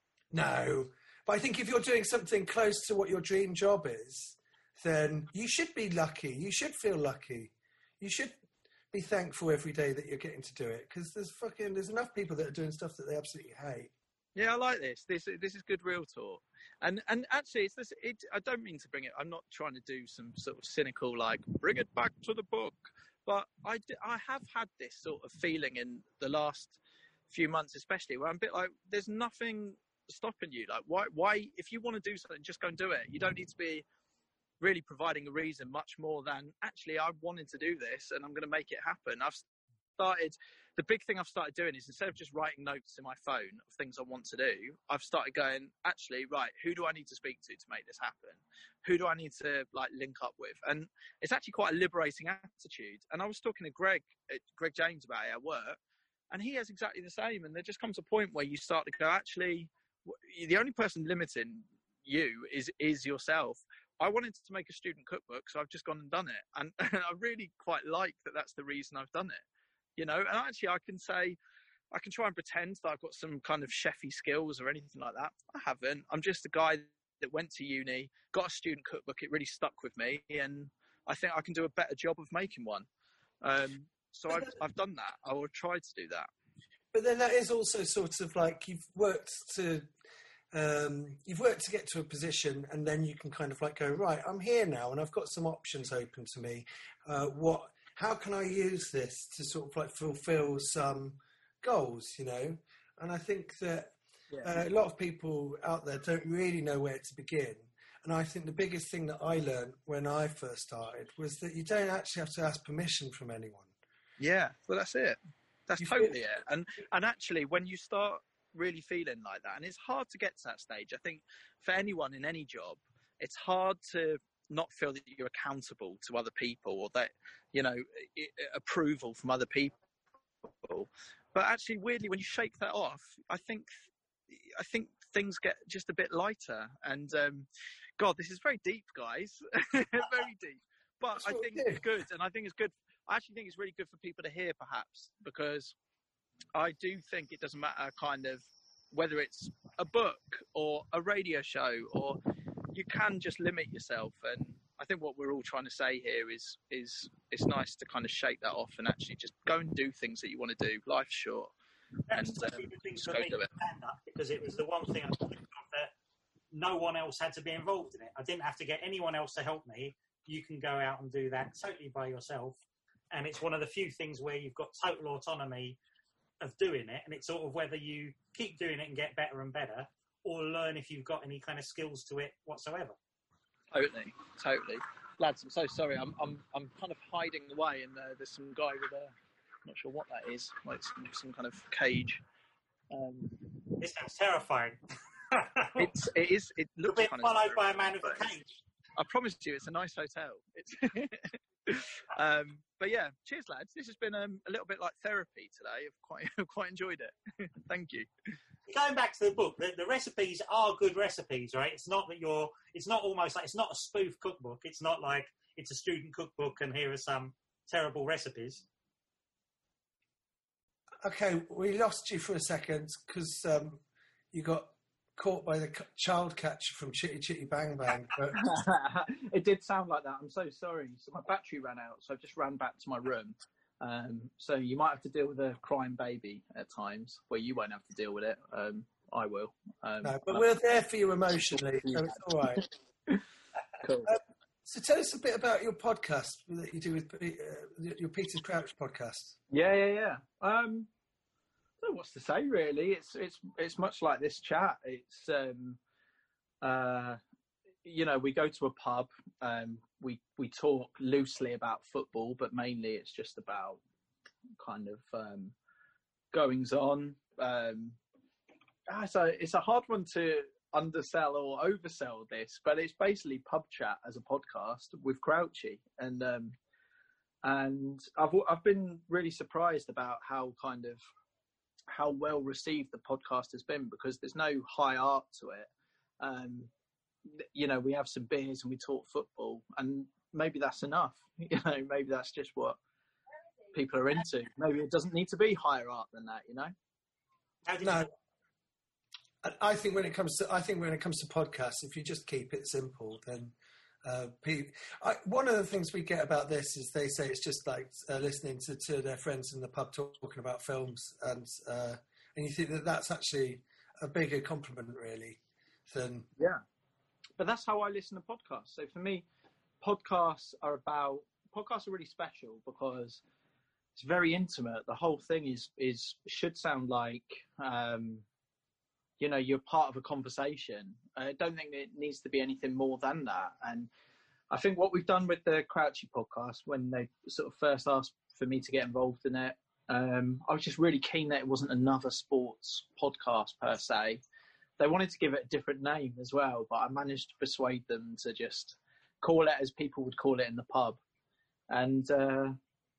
no, but I think if you're doing something close to what your dream job is, then you should be lucky. You should feel lucky. You should be thankful every day that you're getting to do it because there's fucking there's enough people that are doing stuff that they absolutely hate. Yeah, I like this. This this is good real talk. And and actually, it's this. It, I don't mean to bring it. I'm not trying to do some sort of cynical like bring it back to the book. But I, d- I have had this sort of feeling in the last few months, especially where I'm a bit like, there's nothing stopping you. Like, why why if you want to do something, just go and do it. You don't need to be really providing a reason much more than actually I wanted to do this and I'm going to make it happen. I've started. The big thing I've started doing is instead of just writing notes in my phone of things I want to do, I've started going, actually, right, who do I need to speak to to make this happen? Who do I need to like link up with? And it's actually quite a liberating attitude. And I was talking to Greg, uh, Greg James about it at work, and he has exactly the same. And there just comes a point where you start to go, actually, w- the only person limiting you is is yourself. I wanted to make a student cookbook, so I've just gone and done it. And, and I really quite like that that's the reason I've done it. You know, and actually I can say, I can try and pretend that I've got some kind of chefy skills or anything like that. I haven't. I'm just a guy that went to uni, got a student cookbook. It really stuck with me. And I think I can do a better job of making one. Um, so I've, I've done that. I will try to do that. But then that is also sort of like you've worked to, um, you've worked to get to a position, and then you can kind of like go, right, I'm here now, and I've got some options open to me. Uh, what? How can I use this to sort of like fulfill some goals, you know? And I think that Yeah. uh, a lot of people out there don't really know where to begin. And I think the biggest thing that I learned when I first started was that you don't actually have to ask permission from anyone. Yeah, well, that's it. That's You totally feel- it. And and actually, when you start really feeling like that, and it's hard to get to that stage. I think for anyone in any job, it's hard to not feel that you're accountable to other people or that, you know, i- approval from other people. But actually, weirdly, when you shake that off, I think I think things get just a bit lighter. And um, God, this is very deep, guys, very deep. But That's I what we think do. it's good, and I think it's good. I actually think it's really good for people to hear, perhaps, because I do think it doesn't matter, kind of, whether it's a book or a radio show, or you can just limit yourself. And I think what we're all trying to say here is is it's nice to kind of shake that off and actually just go and do things that you want to do. Life's short. That's And, the um, thing just for go me do to it. stand up, because it was the one thing I thought of that no one else had to be involved in it. I didn't have to get anyone else to help me. You can go out and do that totally by yourself. And it's one of the few things where you've got total autonomy of doing it. And it's sort of whether you keep doing it and get better and better, or learn if you've got any kind of skills to it whatsoever. Totally, totally. Lads, I'm so sorry. I'm I'm I'm kind of hiding away, and uh, there's some guy with a, I'm not sure what that is, like some, some kind of cage. Um, This sounds terrifying. it's it is it You're looks being kind of followed by a scary, man with but a cage. I promise you, it's a nice hotel. It's um, but yeah, cheers, lads. This has been um, a little bit like therapy today. I've quite I've quite enjoyed it. Thank you. Going back to the book, the, the recipes are good recipes, right? It's not that you're, it's not almost like, it's not a spoof cookbook. It's not like it's a student cookbook and here are some terrible recipes. Okay, we lost you for a second because um, you got caught by the c- child catcher from Chitty Chitty Bang Bang. But It did sound like that. I'm so sorry. So my battery ran out, so I just ran back to my room. Um, so you might have to deal with a crying baby at times, where you won't have to deal with it. Um, I will. Um, no, but we're there for you emotionally, so it's all right. cool. So tell us a bit about your podcast that you do with uh, your Peter Crouch podcast. Yeah, yeah, yeah. Um, I don't know what's to say really. It's it's it's much like this chat. It's um, uh, you know, we go to a pub. Um, we we talk loosely about football, but mainly it's just about kind of um, goings on. Um, ah, so it's a hard one to undersell or oversell this, but it's basically pub chat as a podcast with Crouchy, and um, and I've I've been really surprised about how kind of how well received the podcast has been, because there's no high art to it. Um, you know, we have some beers and we talk football, and maybe that's enough. You know, maybe that's just what people are into. Maybe it doesn't need to be higher art than that. You know. No, I think when it comes to I think when it comes to podcasts, if you just keep it simple, then uh, pe- I, one of the things we get about this is they say it's just like uh, listening to, to their friends in the pub talk, talking about films, and uh, and you think that that's actually a bigger compliment, really, than yeah. But that's how I listen to podcasts. So for me, podcasts are about podcasts are really special because it's very intimate. The whole thing is is should sound like um, you know, you're part of a conversation. I don't think it needs to be anything more than that. And I think what we've done with the Crouchy podcast, when they sort of first asked for me to get involved in it, um, I was just really keen that it wasn't another sports podcast per se. They wanted to give it a different name as well, but I managed to persuade them to just call it as people would call it in the pub. And uh,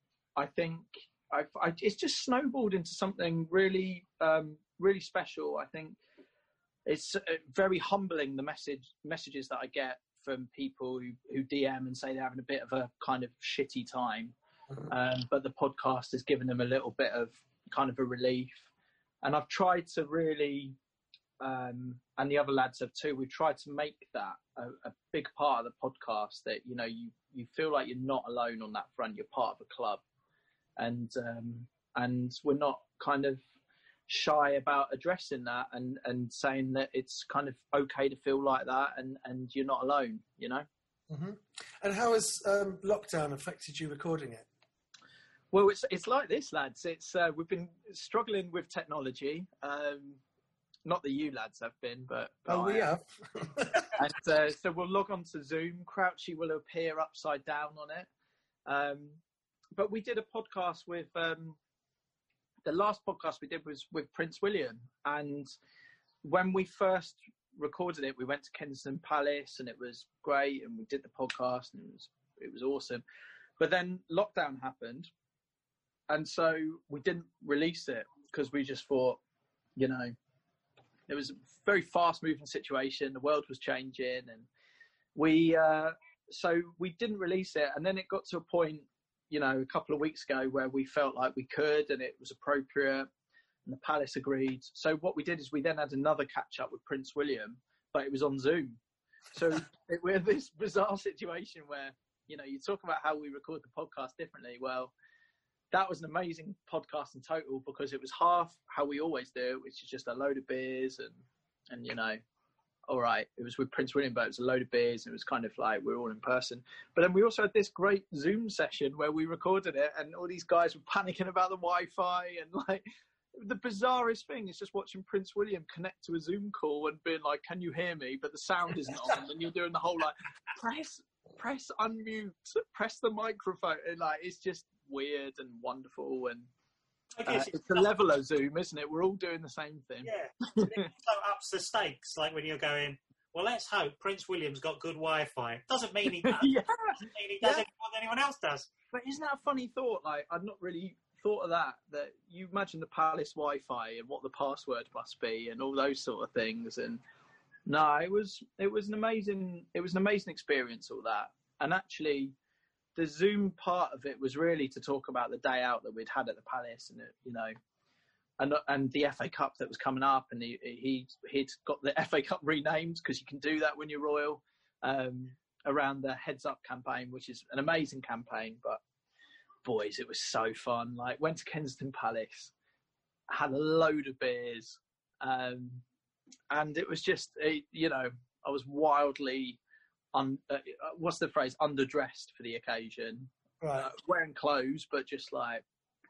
I think I've, I, it's just snowballed into something really, um, really special. I think it's very humbling, the message messages that I get from people who, who D M and say they're having a bit of a kind of shitty time. Um, but the podcast has given them a little bit of kind of a relief. And I've tried to really, um, and the other lads have too, we've tried to make that a, a big part of the podcast, that, you know, you, you feel like you're not alone on that front, you're part of a club. And, um, and we're not kind of shy about addressing that and, and saying that it's kind of okay to feel like that, and, and you're not alone, you know? Mm-hmm. And how has um, lockdown affected you recording it? Well, it's it's like this, lads. It's uh, we've been struggling with technology. Um, not that you lads have been, but, but oh, we have. And uh, so we'll log on to Zoom. Crouchy will appear upside down on it. Um, but we did a podcast with. Um, the last podcast we did was with Prince William, and when we first recorded it, we went to Kensington Palace, and it was great, and we did the podcast, and it was it was awesome. But then lockdown happened, and so we didn't release it because we just thought, you know, it was a very fast-moving situation. The world was changing, and we uh, so we didn't release it. And then it got to a point, you know, a couple of weeks ago where we felt like we could, and it was appropriate, and the Palace agreed. So what we did is we then had another catch-up with Prince William, but it was on Zoom. So it, we're in this bizarre situation where, you know, you talk about how we record the podcast differently. Well, that was an amazing podcast in total, because it was half how we always do, which is just a load of beers and, and you know, all right, it was with Prince William, but it was a load of beers, and it was kind of like we're all in person. But then we also had this great Zoom session where we recorded it, and all these guys were panicking about the Wi-Fi, and like the bizarrest thing is just watching Prince William connect to a Zoom call and being like, "Can you hear me?" But the sound isn't on, and you're doing the whole like press, press unmute, press the microphone, and like it's just weird and wonderful. And I guess uh, it's, it's the level of Zoom, isn't it? We're all doing the same thing. yeah, it so ups the stakes. Like when you're going, well, let's hope Prince William's got good Wi-Fi. Doesn't mean he does. Yeah. Doesn't mean he does Yeah. it more than anyone else does. But isn't that a funny thought? Like, I've not really thought of that, that you imagine the Palace Wi-Fi and what the password must be and all those sort of things. And no, it was, it was an amazing, it was an amazing experience, all that. And actually the Zoom part of it was really to talk about the day out that we'd had at the Palace, and it, you know, and, and the F A Cup that was coming up, and he, he, he'd got the F A Cup renamed, because you can do that when you're royal, um, around the Heads Up campaign, which is an amazing campaign. But boys, it was so fun. Like, went to Kensington Palace, had a load of beers, um, and it was just, it, you know, I was wildly, un, uh, what's the phrase, underdressed for the occasion, Right. uh, wearing clothes, but just like,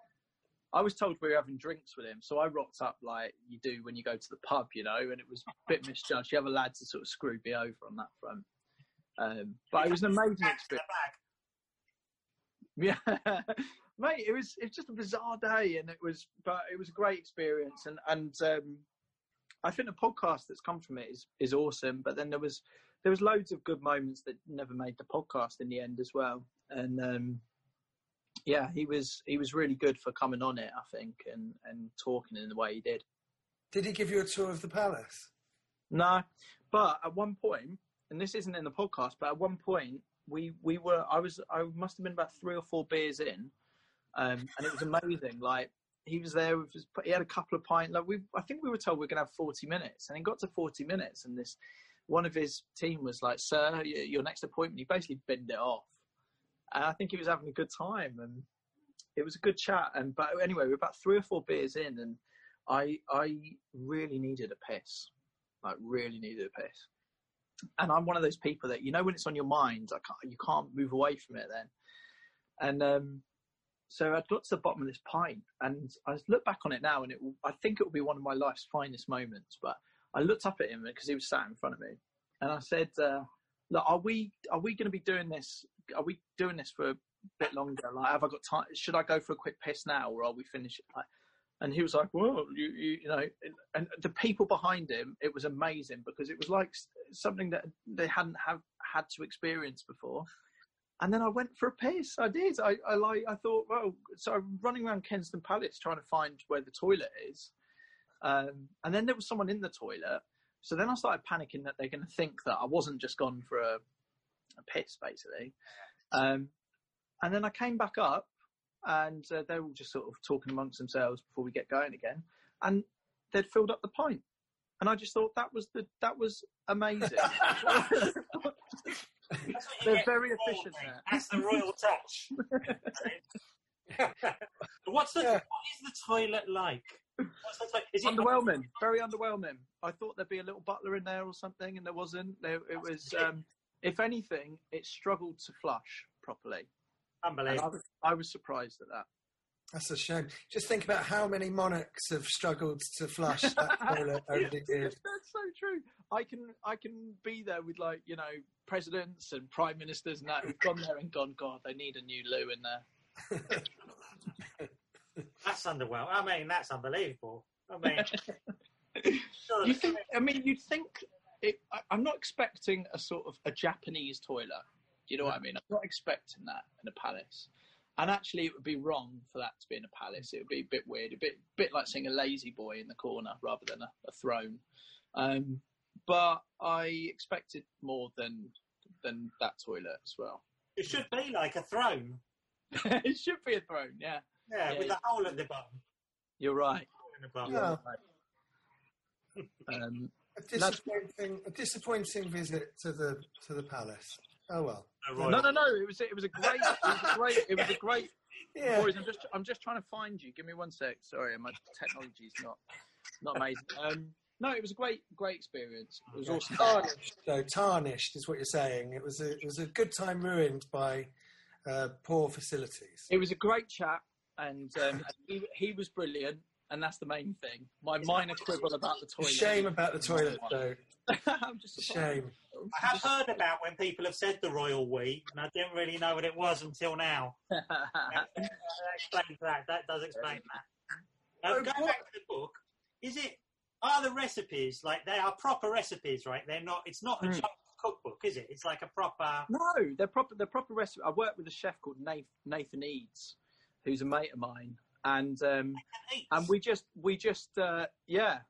I was told we were having drinks with him, so I rocked up like you do when you go to the pub, you know, and it was a bit misjudged. The other lads had sort of screwed me over on that front. Um, but it was an amazing experience. Yeah, mate, it was it was just a bizarre day, and it was, but it was a great experience, and and um, I think the podcast that's come from it is is awesome. But then there was there was loads of good moments that never made the podcast in the end as well, and um, yeah, he was he was really good for coming on it, I think, and and talking in the way he did. Did he give you a tour of the palace? No, but at one point, and this isn't in the podcast, but at one point we we were I was I must have been about three or four beers in. Um, and it was amazing. Like he was there with his, he had a couple of pints. Like we, I think we were told we are gonna have forty minutes, and he got to forty minutes, and this one of his team was like, "Sir, your next appointment." He basically binned it off, and I think he was having a good time, and it was a good chat. And but anyway, we were about three or four beers in, and I I really needed a piss, like really needed a piss. And I'm one of those people that, you know, when it's on your mind, I can't, you can't move away from it then. And um. So I got to the bottom of this pint, and I look back on it now, and it will, I think it will be one of my life's finest moments. But I looked up at him because he was sat in front of me, and I said, uh, "Look, are we are we going to be doing this? Are we doing this for a bit longer? Like, have I got time? Should I go for a quick piss now, or are we finishing?" Like, and he was like, "Well, you you, you know," and the people behind him, it was amazing because it was like something that they hadn't have had to experience before. And then I went for a piss. I did. I, I like. I thought, well, so I'm running around Kensington Palace trying to find where the toilet is. Um, and then there was someone in the toilet. So then I started panicking that they're going to think that I wasn't just gone for a, a piss, basically. Um, and then I came back up, and uh, they were all just sort of talking amongst themselves before we get going again. And they'd filled up the pint. And I just thought that was the that was amazing. They're very efficient there. That's the royal touch. What's the Yeah. what is the toilet like? What's the toilet? Is it Underwhelming, very underwhelming. I thought there'd be a little butler in there or something, and there wasn't. There, it was, um, if anything, it struggled to flush properly. And I unbelievable? was, I was surprised at that. That's a shame. Just think about how many monarchs have struggled to flush that toilet over the years. That's so true. I can I can be there with, like, you know, presidents and prime ministers and that who've gone there and gone, God, they need a new loo in there. That's underwhelming. I mean, that's unbelievable. I mean, You think? I mean, you'd think. It, I, I'm not expecting a sort of a Japanese toilet. You know what I mean? I'm not expecting that in a palace. And actually, it would be wrong for that to be in a palace. It would be a bit weird, a bit, bit like seeing a lazy boy in the corner rather than a, a throne. Um, but I expected more than than that toilet as well. it should be like a throne. It should be a throne, yeah. Yeah, Yeah, with yeah. a hole at the bottom. You're right. Hole in the bottom. Yeah. Um, A disappointing, a disappointing visit to the to the palace. Oh well. A royal- no, no, no. It was it was a great, it was a great, it was a great. Yeah. Boys, I'm just I'm just trying to find you. Give me one sec. Sorry, my technology's not not amazing. Um, no, it was a great great experience. It was awesome. Tarnished, though, tarnished is what you're saying. It was a it was a good time ruined by uh, poor facilities. It was a great chat, and um, he he was brilliant, and that's the main thing. My minor quibble about the toilet. Shame about the toilet, though. I'm just surprised. Shame. I have heard about when people have said the royal we, and I didn't really know what it was until now. That explains that. That does explain that. Uh, Oh, going what- back to the book, is it? Are the recipes like they are proper recipes, right? They're not. It's not a Mm. junk cookbook, is it? It's like a proper. No, they're proper. They're proper recipe. I work with a chef called Nathan, Nathan Eads, who's a mate of mine, and um, and we just we just uh, yeah.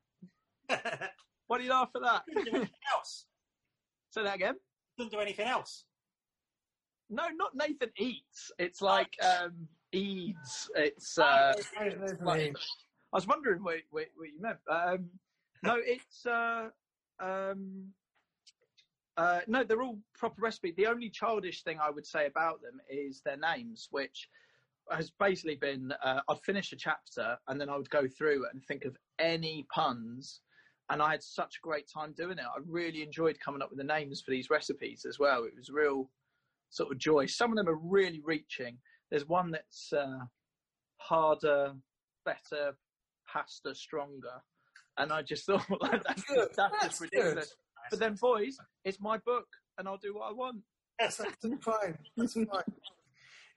Why do you laugh at that? Doesn't do anything else. Say that again. Doesn't do anything else. No, not Nathan Eats. It's like um, Eads. It's. Uh, like, I was wondering what, what, what you meant. Um, no, it's. Uh, um, uh, no, they're all proper recipe. The only childish thing I would say about them is their names, which has basically been uh, I'd finish a chapter and then I would go through and think of any puns. And I had such a great time doing it. I really enjoyed coming up with the names for these recipes as well. It was a real sort of joy. Some of them are really reaching. There's one that's uh, harder, better, pasta, stronger. And I just thought, like, that's, Good. that's, That's just ridiculous. good. But then, boys, it's my book, and I'll do what I want. That's absolutely fine. That's fine.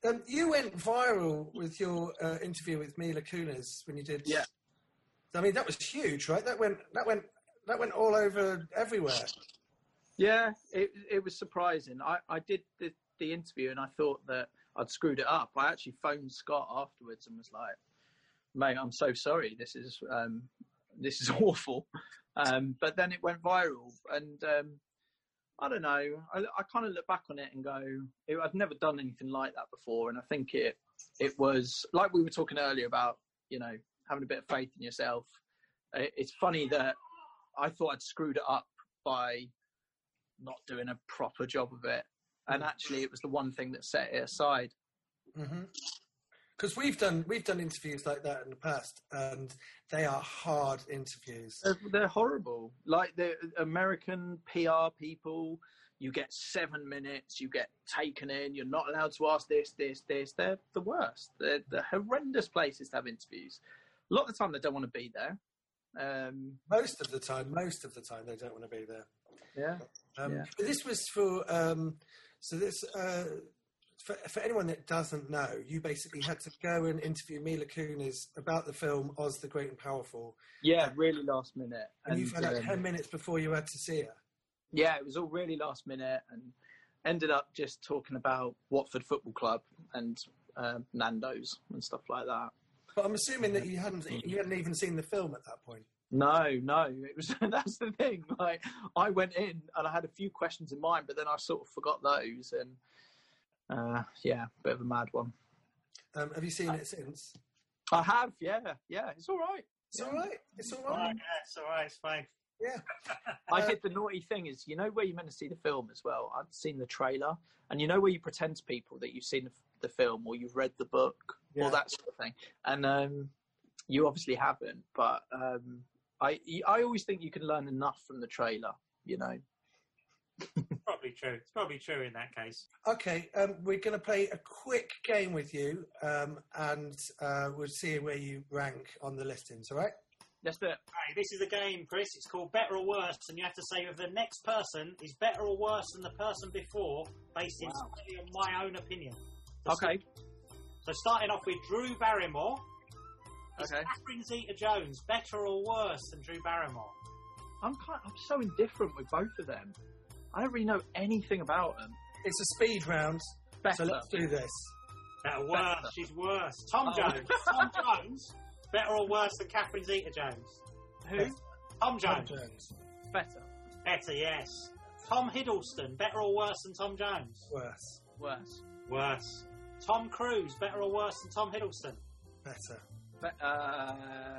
Um, you went viral with your uh, interview with Mila Kunis when you did. Yeah. I mean, that was huge, right? That went, that went, that went all over everywhere. Yeah, it it was surprising. I, I did the, the interview and I thought that I'd screwed it up. I actually phoned Scott afterwards and was like, "Mate, I'm so sorry. This is um, this is awful." Um, but then it went viral, and um, I don't know. I, I kind of look back on it and go, it, I've never done anything like that before, and I think it it was like we were talking earlier about, you know, having a bit of faith in yourself. It, it's funny that I thought I'd screwed it up by not doing a proper job of it, and actually, it was the one thing that set it aside. Mm-hmm. Because we've done we've done interviews like that in the past, and they are hard interviews. They're, they're horrible. Like the American P R people, you get seven minutes, you get taken in, you're not allowed to ask this, this, this. They're the worst. They're the horrendous places to have interviews. A lot of the time, they don't want to be there. Um, most of the time, most of the time, they don't want to be there. Yeah. Um, yeah. But this was for um, so this. Uh, For, for anyone that doesn't know, you basically had to go and interview Mila Kunis about the film Oz the Great and Powerful. Yeah, really last minute. And, and you found out um, ten minutes before you had to see her. Yeah, it was all really last minute, and ended up just talking about Watford Football Club and uh, Nando's and stuff like that. But I'm assuming that you hadn't you hadn't even seen the film at that point. No, no, it was that's the thing. Like, I went in and I had a few questions in mind, but then I sort of forgot those, and uh, yeah, bit of a mad one. Um, have you seen it since? I have, yeah, yeah. It's all right. It's yeah. all right. It's all Oh, right. yeah, it's all right. It's fine. Yeah. I Uh, did the naughty thing is, you know where you're meant to see the film as well? I'd seen the trailer, and you know where you pretend to people that you've seen the, the film or you've read the book, Yeah. all that sort of thing. And um, you obviously haven't, but um, I I always think you can learn enough from the trailer, you know. Probably true. It's probably true in that case. Okay, um, we're going to play a quick game with you, um, and uh, we'll see where you rank on the listings, all right? Let's do it. Right, this is a game, Chris. It's called Better or Worse, and you have to say if the next person is better or worse than the person before, based Wow. entirely on my own opinion. Okay. So starting off with Drew Barrymore. Is Okay. Catherine Zeta-Jones better or worse than Drew Barrymore? I'm kind I'm so indifferent with both of them. I don't really know anything about them. It's a speed round, Better. so let's do this. Better worse. Better. She's worse. Tom Oh. Jones. Tom Jones. Better or worse than Catherine Zeta-Jones? Who? Better. Tom Tom Jones. Jones. Better. Better, yes. Tom Hiddleston. Better or worse than Tom Jones? Worse. Worse. Worse. Tom Cruise. Better or worse than Tom Hiddleston? Better. Be- uh,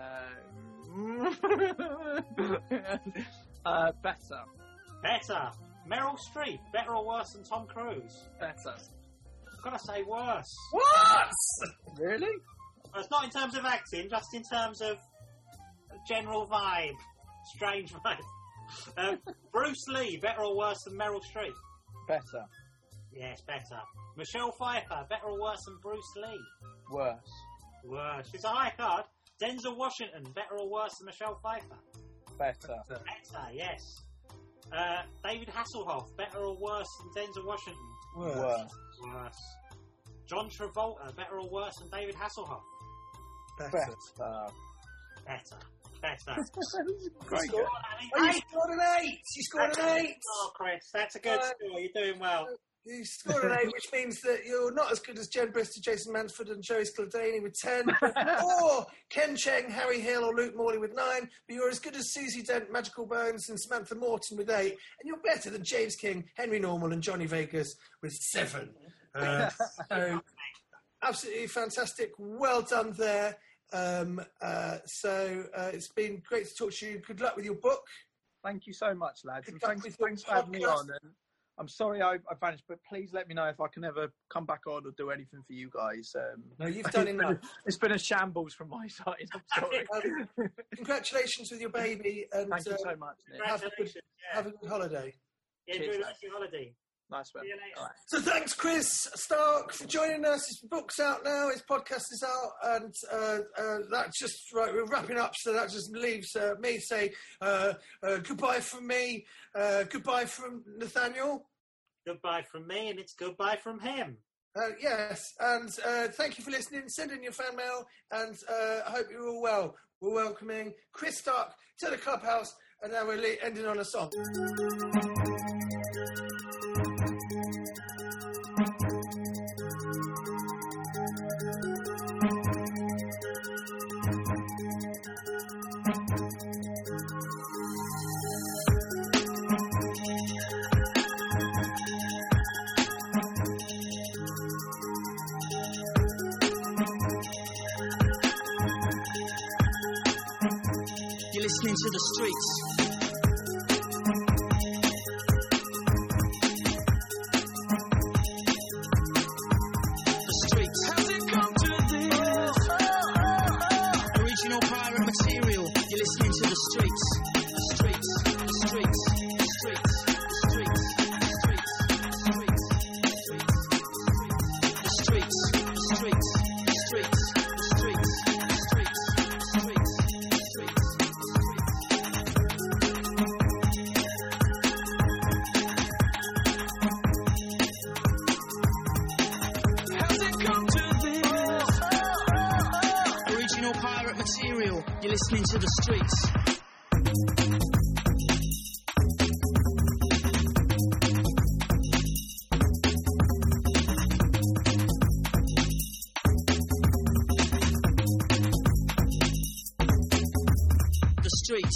uh, better. Better. Meryl Streep. Better or worse than Tom Cruise? Better. I've got to say worse. What? Really? Well, it's not in terms of acting, just in terms of general vibe. Strange vibe. Um, Bruce Lee. Better or worse than Meryl Streep? Better. Yes, better. Michelle Pfeiffer. Better or worse than Bruce Lee? Worse. Worse. It's a high card. Denzel Washington. Better or worse than Michelle Pfeiffer? Better. Better, yes. Uh, David Hasselhoff. Better or worse than Denzel Washington? Worse. Worse. Worse. John Travolta. Better or worse than David Hasselhoff? Better. Better. Better. Better. Great. Score Oh, an you eight. scored an eight! You scored an eight! Oh, Chris, that's a good Uh, score. You're doing well. You scored an eight, which means that you're not as good as Jen Brister, Jason Mansford, and Joey Skladany with ten, or Ken Cheng, Harry Hill, or Luke Morley with nine, but you're as good as Susie Dent, Magical Bones, and Samantha Morton with eight, and you're better than James King, Henry Normal, and Johnny Vegas with seven. Uh, so, absolutely fantastic. Well done there. Um, uh, so uh, it's been great to talk to you. Good luck with your book. Thank you so much, lads. And Good luck thanks, with your thanks for having me podcast. on. And I'm sorry I, I vanished, but please let me know if I can ever come back on or do anything for you guys. Um, No, you've done it's, enough. been, it's been a shambles from my side. I'm sorry. Um, congratulations with your baby, and Thank you uh, so much, Nick. have a good, Congratulations. Yeah. have a good holiday. Yeah, Cheers, enjoy the mate. rest of your holiday. Nice one. See you later. All right. So thanks, Chris Stark, for joining us. His book's out now, his podcast is out, and uh, uh, that's just, right, we're wrapping up, so that just leaves uh, me say uh, uh, goodbye from me, uh, goodbye from Nathaniel. Goodbye from me, and it's goodbye from him. Uh, yes, and uh, thank you for listening. Send in your fan mail, and uh, I hope you're all well. We're welcoming Chris Stark to the clubhouse, and now we're le- ending on a song. Listening to the streets. The streets. How's it come to this? Original pirate material. You're listening to the streets. The streets. The streets. The streets. The streets. The streets. The streets. The streets. The streets. The streets. The streets. Material, you're listening to the streets. The streets.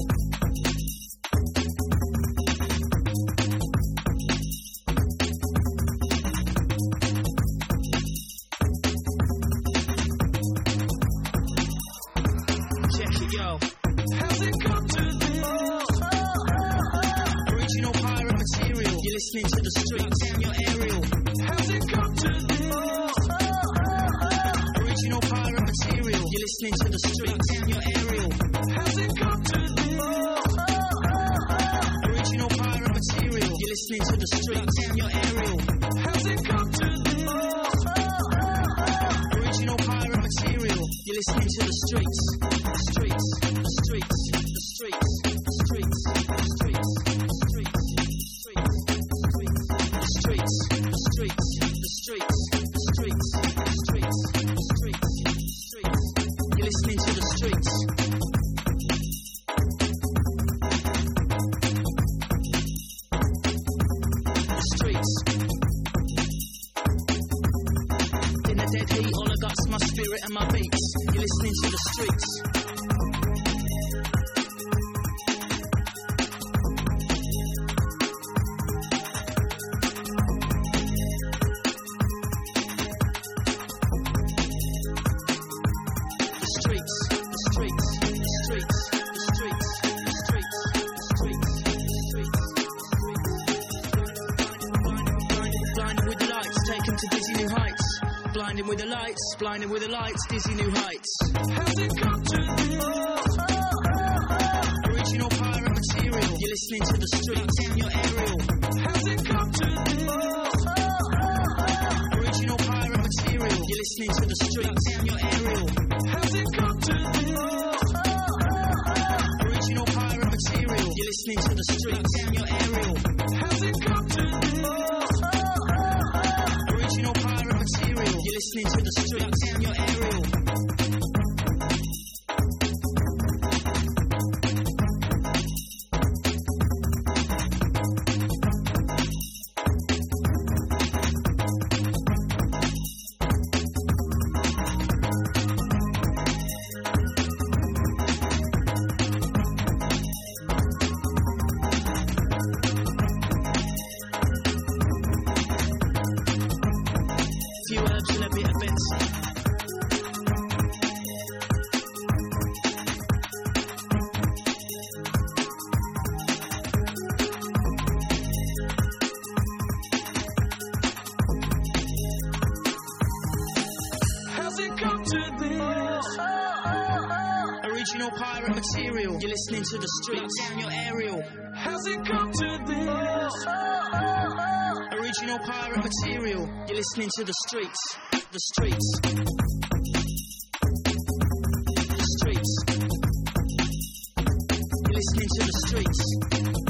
Listening to the streets, down your aerial. How's it come to this? Original pirate material. You're listening to the streets, down your aerial. How's it come to this? Original pirate material. You're listening to the streets, down your aerial. How's it come to this? Original pirate material. You're listening to the streets, the streets, the streets, the streets, the streets, the streets, the streets. The streets, the streets, the streets, the streets, the streets, the streets, the streets. You're listening to the streets. The streets. In the dead heat, all I got's my spirit and my beats. You're listening to the streets. Blinding with the lights, blinding with the lights, dizzy new heights. How's it come to this? Original pirate material. You're listening to the streets, down your aerial. How's it come to this? Original pirate material. You're listening to the streets, down your aerial. How's it come to this? Original pirate material. You're listening to the streets, down your aerial. How's it come to this? Original pirate material. You're listening to the streets, down your aerial. Few herbs and a bit of bits. How's it come to this? Original pirate material. You're listening to the streets, down your aerial. How's it come to this? Original pirate material. You're listening to the streets, the streets, the streets. You're listening to the streets.